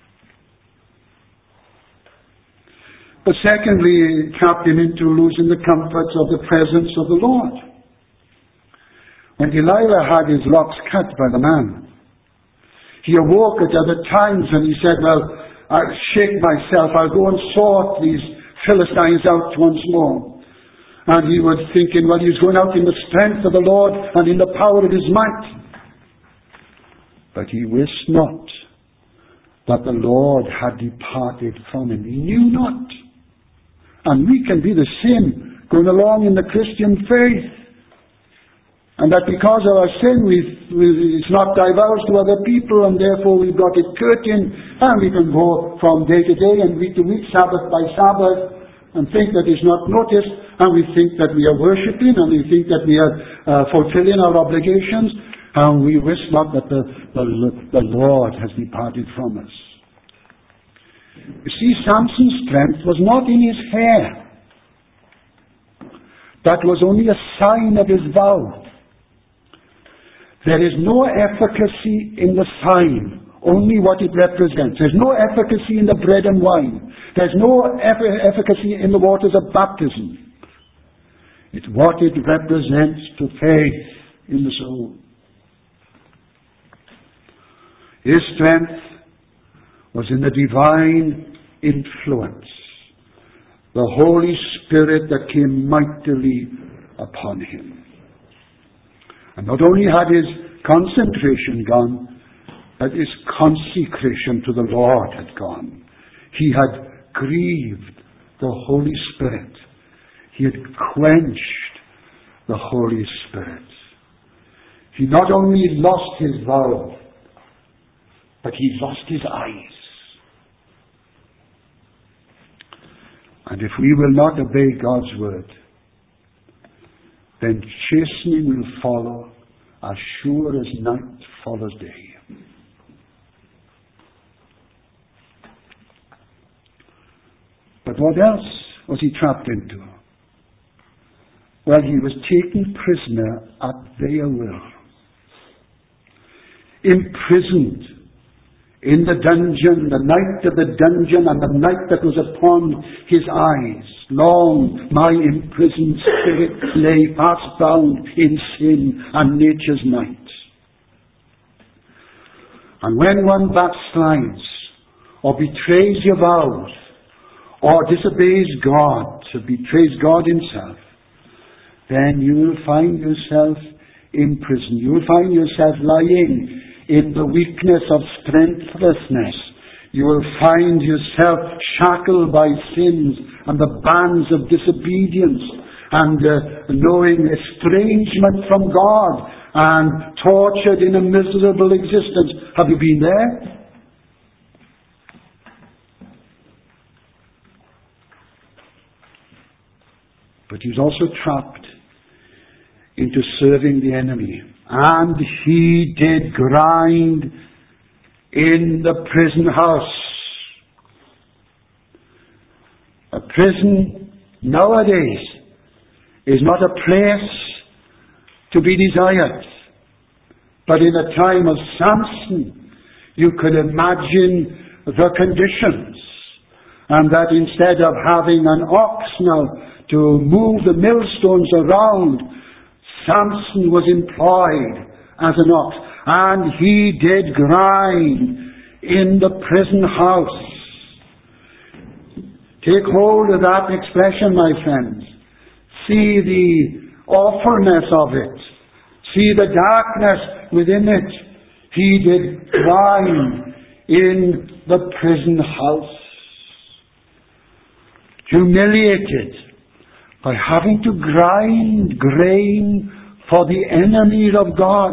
But secondly, it trapped him into losing the comforts of the presence of the Lord. When Delilah had his locks cut by the man, he awoke at other times and he said, well, I'll shake myself, I'll go and sort these Philistines out once more. And he was thinking, well, he's going out in the strength of the Lord and in the power of his might. But he wist not that the Lord had departed from him. He knew not. And we can be the same going along in the Christian faith. And that because of our sin, we've, we, it's not divulged to other people, and therefore we've got it curtained, and we can go from day to day and week to week, Sabbath by Sabbath, and think that it's not noticed, and we think that we are worshipping, and we think that we are uh, fulfilling our obligations, and we wish not that the, the, the Lord has departed from us. You see, Samson's strength was not in his hair. That was only a sign of his vow. There is no efficacy in the sign, only what it represents. There's no efficacy in the bread and wine. There's no eff- efficacy in the waters of baptism. It's what it represents to faith in the soul. His strength was in the divine influence, the Holy Spirit that came mightily upon him. And not only had his concentration gone, but his consecration to the Lord had gone. He had grieved the Holy Spirit. He had quenched the Holy Spirit. He not only lost his vow, but he lost his eyes. And if we will not obey God's word, then chastening will follow as sure as night follows day. But what else was he trapped into? Well, he was taken prisoner at their will. Imprisoned in the dungeon, the night of the dungeon and the night that was upon his eyes. Long my imprisoned spirit lay fast bound in sin and nature's night. And when one backslides, or betrays your vows, or disobeys God, or betrays God himself, then you will find yourself in prison. You will find yourself lying in the weakness of strengthlessness. You will find yourself shackled by sins and the bands of disobedience, and uh, knowing estrangement from God, and tortured in a miserable existence. Have you been there? But he was also trapped into serving the enemy. And he did grind in the prison house. A prison nowadays is not a place to be desired. But in the time of Samson, you could imagine the conditions. And that instead of having an ox now to move the millstones around, Samson was employed as an ox, and he did grind in the prison house. Take hold of that expression, my friends. See the awfulness of it. See the darkness within it. He did grind in the prison house. humiliated by having to grind grain for the enemies of God.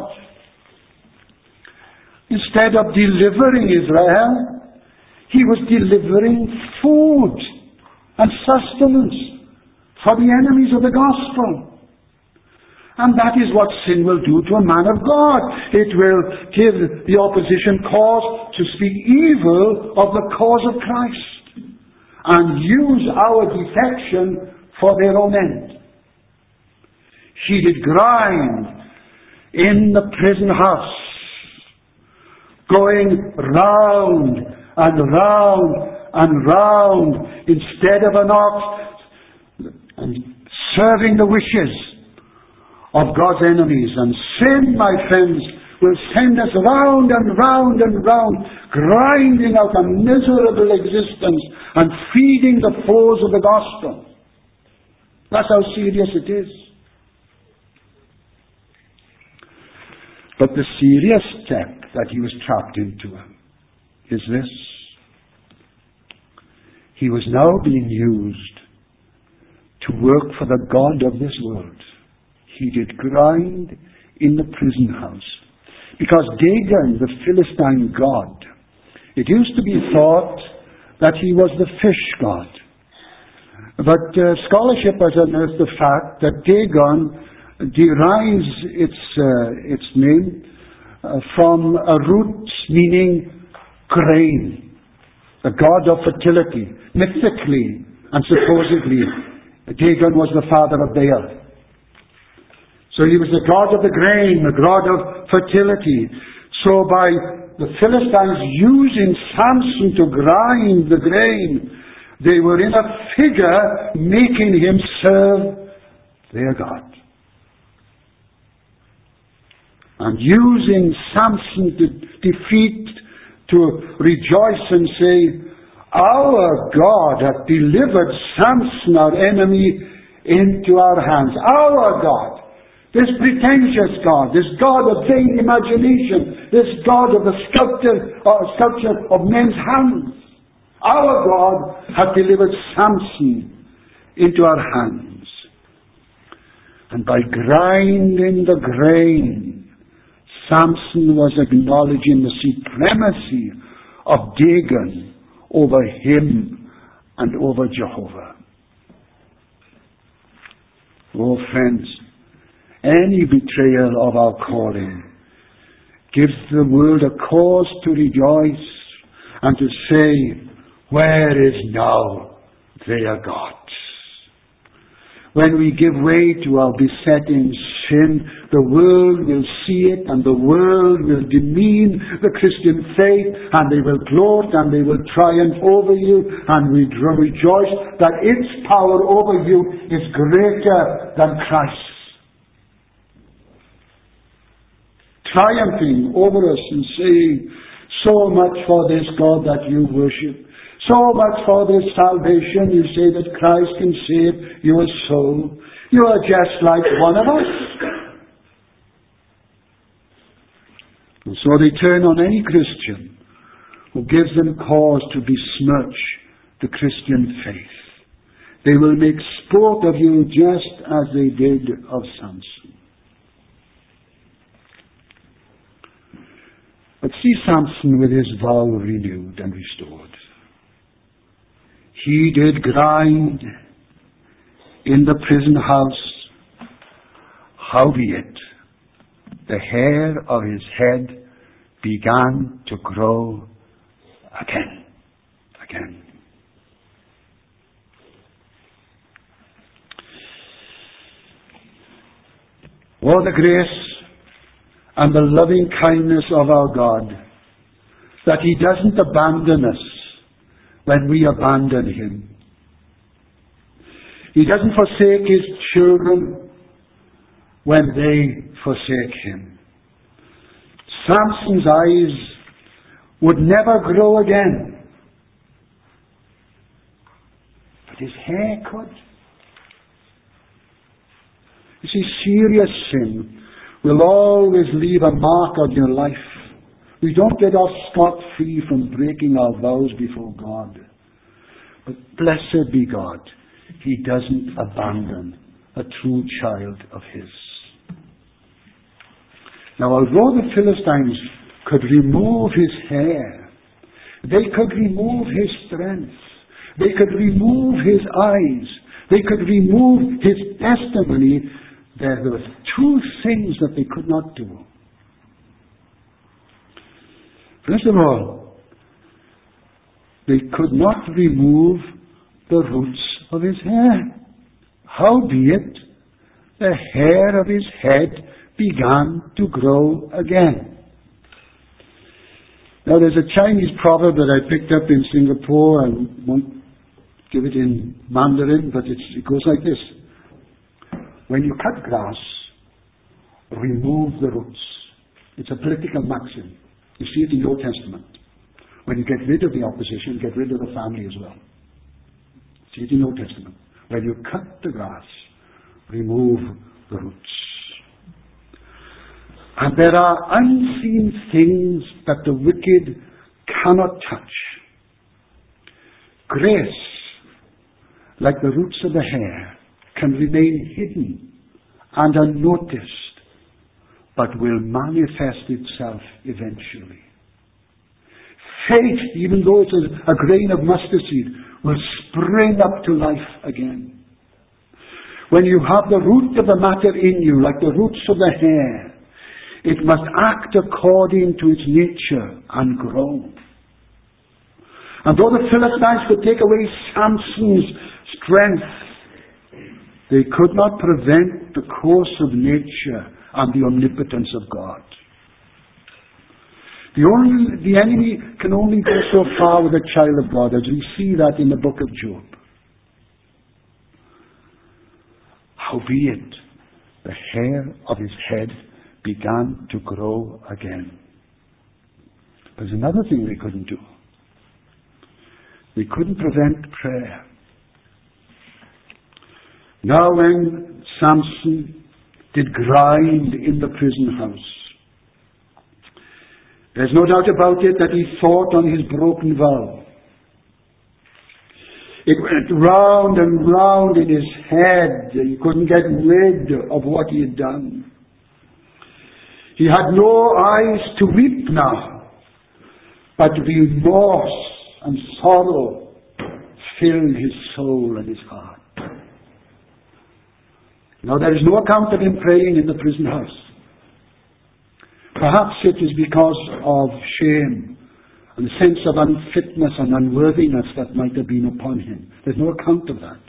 Instead of delivering Israel, he was delivering food and sustenance for the enemies of the gospel. And that is what sin will do to a man of God. It will give the opposition cause to speak evil of the cause of Christ and use our defection for their own end. He did grind in the prison house, going round and round and round instead of an ox, and serving the wishes of God's enemies. And sin, my friends, will send us round and round and round, grinding out a miserable existence and feeding the foes of the gospel. That's how serious it is. But the serious step that he was trapped into is this. He was now being used to work for the god of this world. He did grind in the prison house. Because Dagon, the Philistine god, it used to be thought that he was the fish god. But uh, scholarship has unearthed the fact that Dagon derives its, uh, its name uh, from a root meaning grain, the god of fertility. Mythically and supposedly, Dagon was the father of Baal. So he was the god of the grain, the god of fertility. So by the Philistines using Samson to grind the grain, they were in a figure making him serve their God. And using Samson to defeat, to rejoice and say, our God hath delivered Samson, our enemy, into our hands. Our God. This pretentious God, this God of vain imagination, this God of the sculpture, uh, sculpture of men's hands. Our God hath delivered Samson into our hands. And by grinding the grain, Samson was acknowledging the supremacy of Dagon over him and over Jehovah. Oh friends, any betrayal of our calling gives the world a cause to rejoice and to say, where is now their God? When we give way to our besetting sin, the world will see it and the world will demean the Christian faith, and they will gloat and they will triumph over you, and we rejoice that its power over you is greater than Christ's. Triumphing over us and saying, so much for this God that you worship. So much for this salvation. You say that Christ can save your soul. You are just like one of us. And so they turn on any Christian who gives them cause to besmirch the Christian faith. They will make sport of you just as they did of Samson. But see Samson with his vow renewed and restored. He did grind in the prison house, howbeit the hair of his head began to grow again, again. Oh, the grace and the loving kindness of our God, that He doesn't abandon us when we abandon Him. He doesn't forsake His children when they forsake Him. Samson's eyes would never grow again, but his hair could. You see, serious sin will always leave a mark on your life. We don't get off scot-free from breaking our vows before God. But blessed be God, He doesn't abandon a true child of His. Now, although the Philistines could remove His hair, they could remove His strength, they could remove His eyes, they could remove His testimony, there were two things that they could not do. First of all, they could not remove the roots of His hair. Howbeit, the hair of His head began to grow again. Now, there's a Chinese proverb that I picked up in Singapore. I won't give it in Mandarin, but it's, it goes like this. When you cut grass, remove the roots. It's a political maxim. You see it in the Old Testament. When you get rid of the opposition, get rid of the family as well. See it in the Old Testament. When you cut the grass, remove the roots. And there are unseen things that the wicked cannot touch. Grace, like the roots of the hair, can remain hidden and unnoticed, but will manifest itself eventually. Faith, even though it's a, a grain of mustard seed, will spring up to life again. When you have the root of the matter in you, like the roots of the hair, it must act according to its nature and grow. And though the Philistines could take away Samson's strength, they could not prevent the course of nature and the omnipotence of God. The, only, the enemy can only go so far with a child of God, as we see that in the book of Job. Howbeit, the hair of his head began to grow again. There's another thing they couldn't do. They couldn't prevent prayer. Now when Samson did grind in the prison house, there's no doubt about it that he thought on his broken vow. It went round and round in his head. He couldn't get rid of what he had done. He had no eyes to weep now, but remorse and sorrow filled his soul and his heart. Now there is no account of him praying in the prison house. Perhaps it is because of shame and a sense of unfitness and unworthiness that might have been upon him. There's no account of that.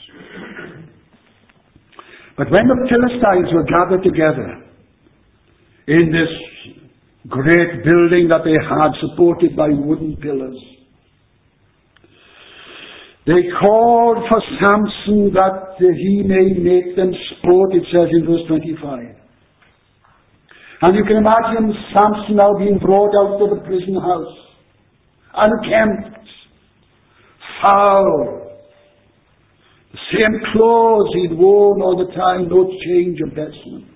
But when the Philistines were gathered together in this great building that they had, supported by wooden pillars, they called for Samson that he may make them sport, it says in verse twenty-five. And you can imagine Samson now being brought out of the prison house, unkempt, foul, the same clothes he'd worn all the time, no change of vestment,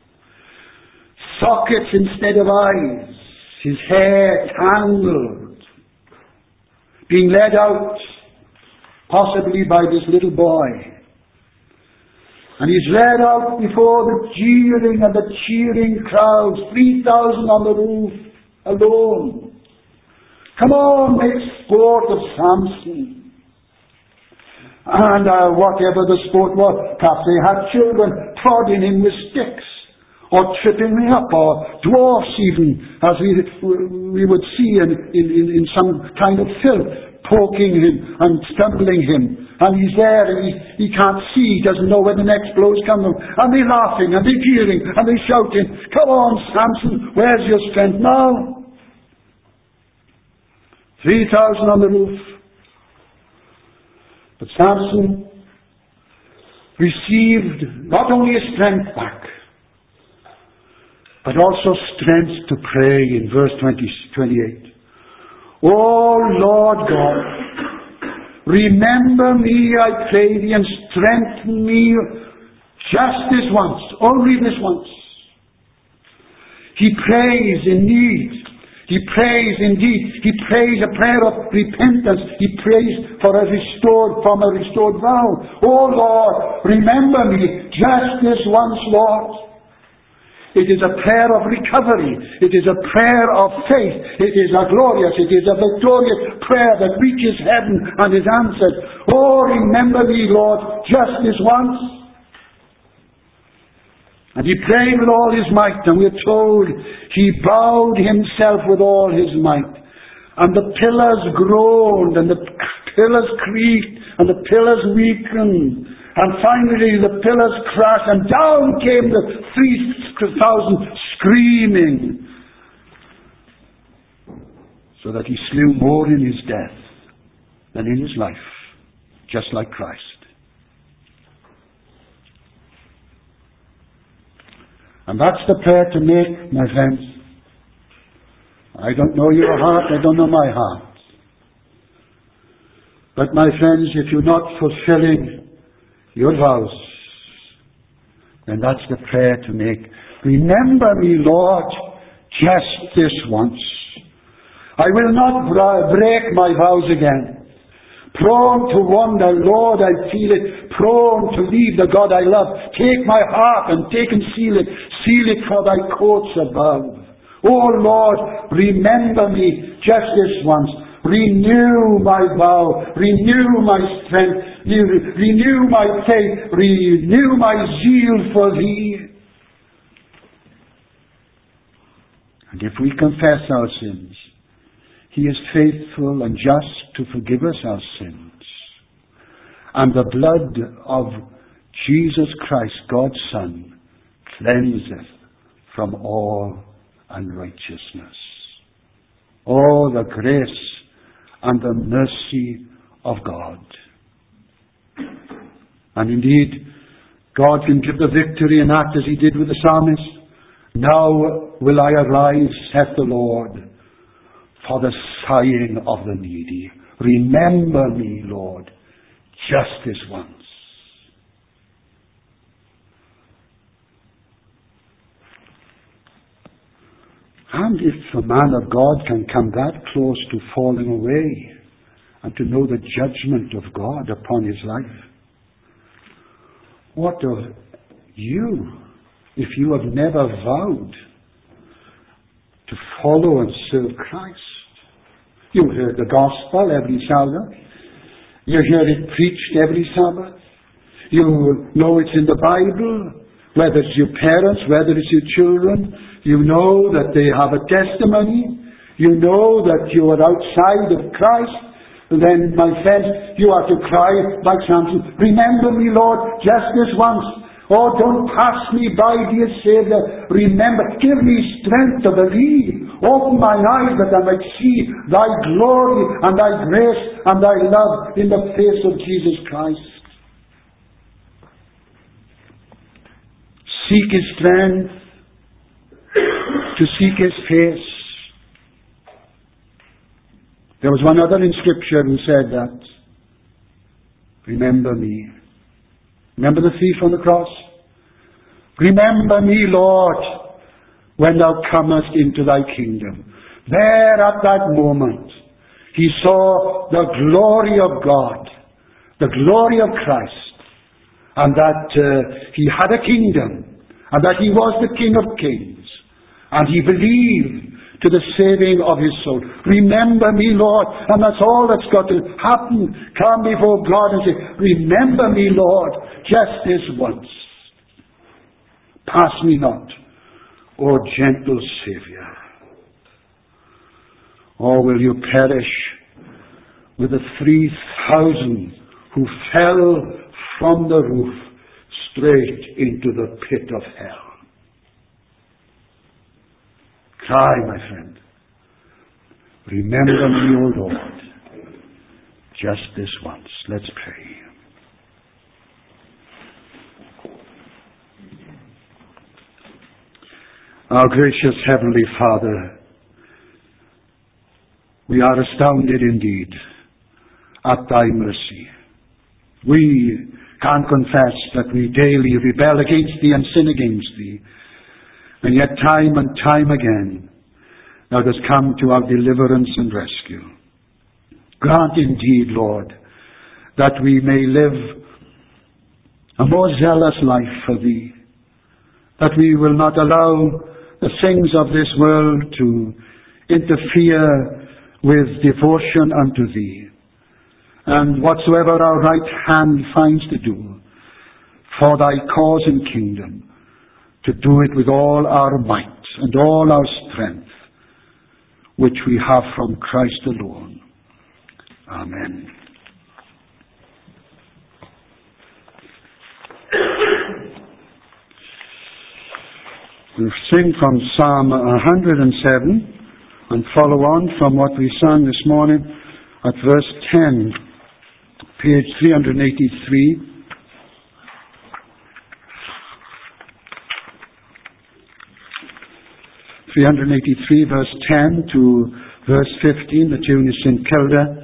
sockets instead of eyes, his hair tangled, being led out, possibly by this little boy. And he's led out before the jeering and the cheering crowds, three thousand on the roof, alone. Come on, make sport of Samson. And uh, whatever the sport was, perhaps they had children prodding him with sticks, or tripping him up, or dwarfs even, as we, we would see in, in, in some kind of film, poking him and stumbling him. And he's there and he, he can't see, he doesn't know where the next blow's coming. And they're laughing and they're jeering and they're shouting, come on, Samson, where's your strength now? Three thousand on the roof. But Samson received not only his strength back, but also strength to pray in verse twenty, twenty-eight. O Lord God, remember me, I pray thee, and strengthen me just this once, only this once. He prays in need. He prays indeed. He prays a prayer of repentance. He prays for a restored, from a restored vow. Oh Lord, remember me just this once, Lord. It is a prayer of recovery. It is a prayer of faith. It is a glorious, it is a victorious prayer that reaches heaven and is answered. Oh, remember me, Lord, just this once. And he prayed with all his might, and we're told he bowed himself with all his might. And the pillars groaned, and the pillars creaked, and the pillars weakened. And finally the pillars crashed, and down came the three thousand screaming. So that he slew more in his death than in his life, just like Christ. And that's the prayer to make, my friends. I don't know your heart, I don't know my heart. But my friends, if you're not fulfilling your vows, then that's the prayer to make. Remember me, Lord, just this once. I will not bra- break my vows again. Prone to wander, Lord, I feel it. Prone to leave the God I love. Take my heart and take and seal it. Seal it for thy courts above. Oh Lord, remember me just this once. Renew my vow. Renew my strength. Renew my faith. Renew my zeal for thee. And if we confess our sins, he is faithful and just to forgive us our sins. And the blood of Jesus Christ, God's Son, cleanseth from all unrighteousness. Oh, the grace and the mercy of God. And indeed, God can give the victory and act as he did with the psalmist. Now will I arise, saith the Lord, for the sighing of the needy. Remember me, Lord, just this once. And if a man of God can come that close to falling away and to know the judgment of God upon his life, what of you if you have never vowed to follow and serve Christ? You hear the gospel every Sabbath. You hear it preached every Sabbath. You know it's in the Bible, whether it's your parents, whether it's your children. You know that they have a testimony. You know that you are outside of Christ. Then, my friend, you are to cry like Samson, remember me, Lord, just this once. Oh, don't pass me by, dear Savior. Remember, give me strength to believe. Open my eyes that I might see thy glory and thy grace and thy love in the face of Jesus Christ. Seek his strength, to seek his face. There was one other in Scripture who said that. Remember me. Remember the thief on the cross? Remember me, Lord, when thou comest into thy kingdom. There at that moment, he saw the glory of God, the glory of Christ, and that uh, he had a kingdom, and that he was the King of kings, and he believed to the saving of his soul. Remember me, Lord. And that's all that's got to happen. Come before God and say, remember me, Lord, just this once. Pass me not, O gentle Saviour. Or will you perish with the three thousand who fell from the roof straight into the pit of hell? Cry, my friend. Remember me, O Lord, just this once. Let's pray. Our gracious Heavenly Father, we are astounded indeed at thy mercy. We can confess that we daily rebel against thee and sin against thee. And yet time and time again, Thou dost come to our deliverance and rescue. Grant indeed, Lord, that we may live a more zealous life for Thee, that we will not allow the things of this world to interfere with devotion unto Thee, and whatsoever our right hand finds to do for Thy cause and kingdom, to do it with all our might and all our strength, which we have from Christ alone. Amen. We'll sing from Psalm one hundred seven and follow on from what we sang this morning at verse ten, page three eighty-three. three eighty-three, verse ten to verse fifteen, the tune is Saint Kilda.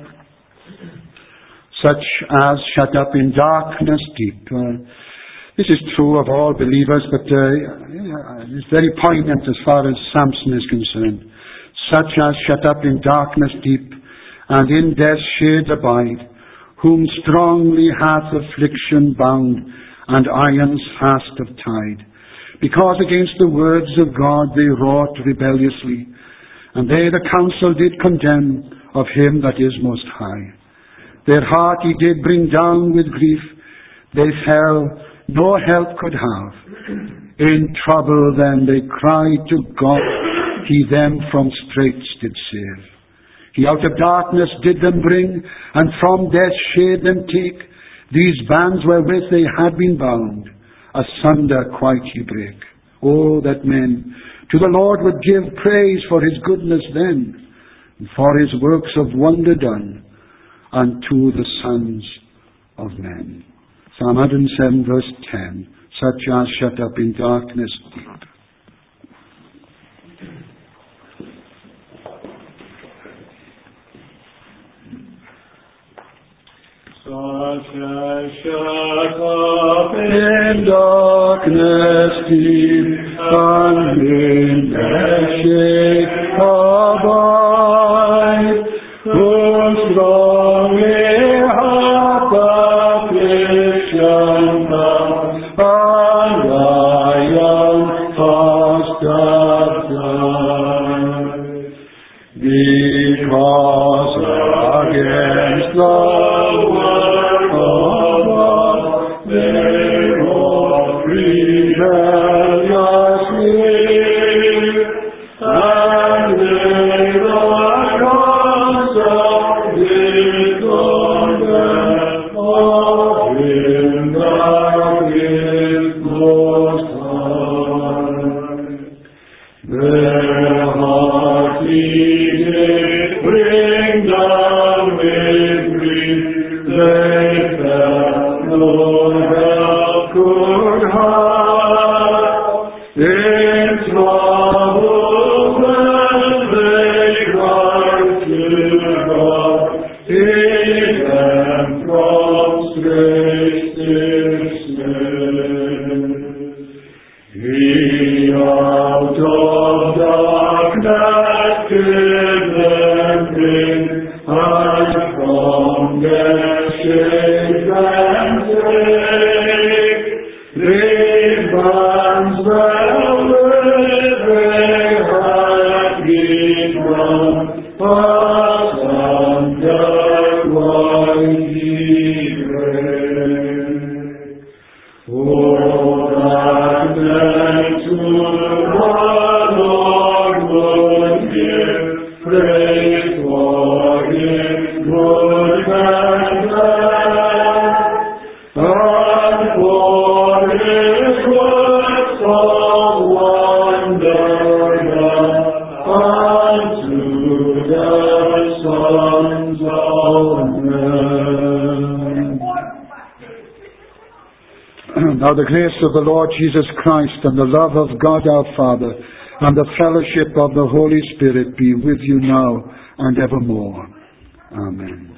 Such as shut up in darkness deep. Uh, this is true of all believers, but uh, it's very poignant as far as Samson is concerned. Such as shut up in darkness deep, and in death's shade abide, whom strongly hath affliction bound, and iron's fast have tied. Because against the words of God they wrought rebelliously, and they the counsel did condemn of him that is most high. Their heart he did bring down with grief, they fell, no help could have. In trouble then they cried to God, he them from straits did save. He out of darkness did them bring, and from death's shade them take. These bands wherewith they had been bound, asunder quite he break. Oh, that men to the Lord would give praise for his goodness then, and for his works of wonder done unto the sons of men. Psalm one hundred seven, verse ten. Such as shut up in darkness deep. Such as shut up in darkness deep, and in the shade abide, who strongly hath affliction bound, and iron fast hath tied. Because against the Now the grace of the Lord Jesus Christ and the love of God our Father and the fellowship of the Holy Spirit be with you now and evermore. Amen.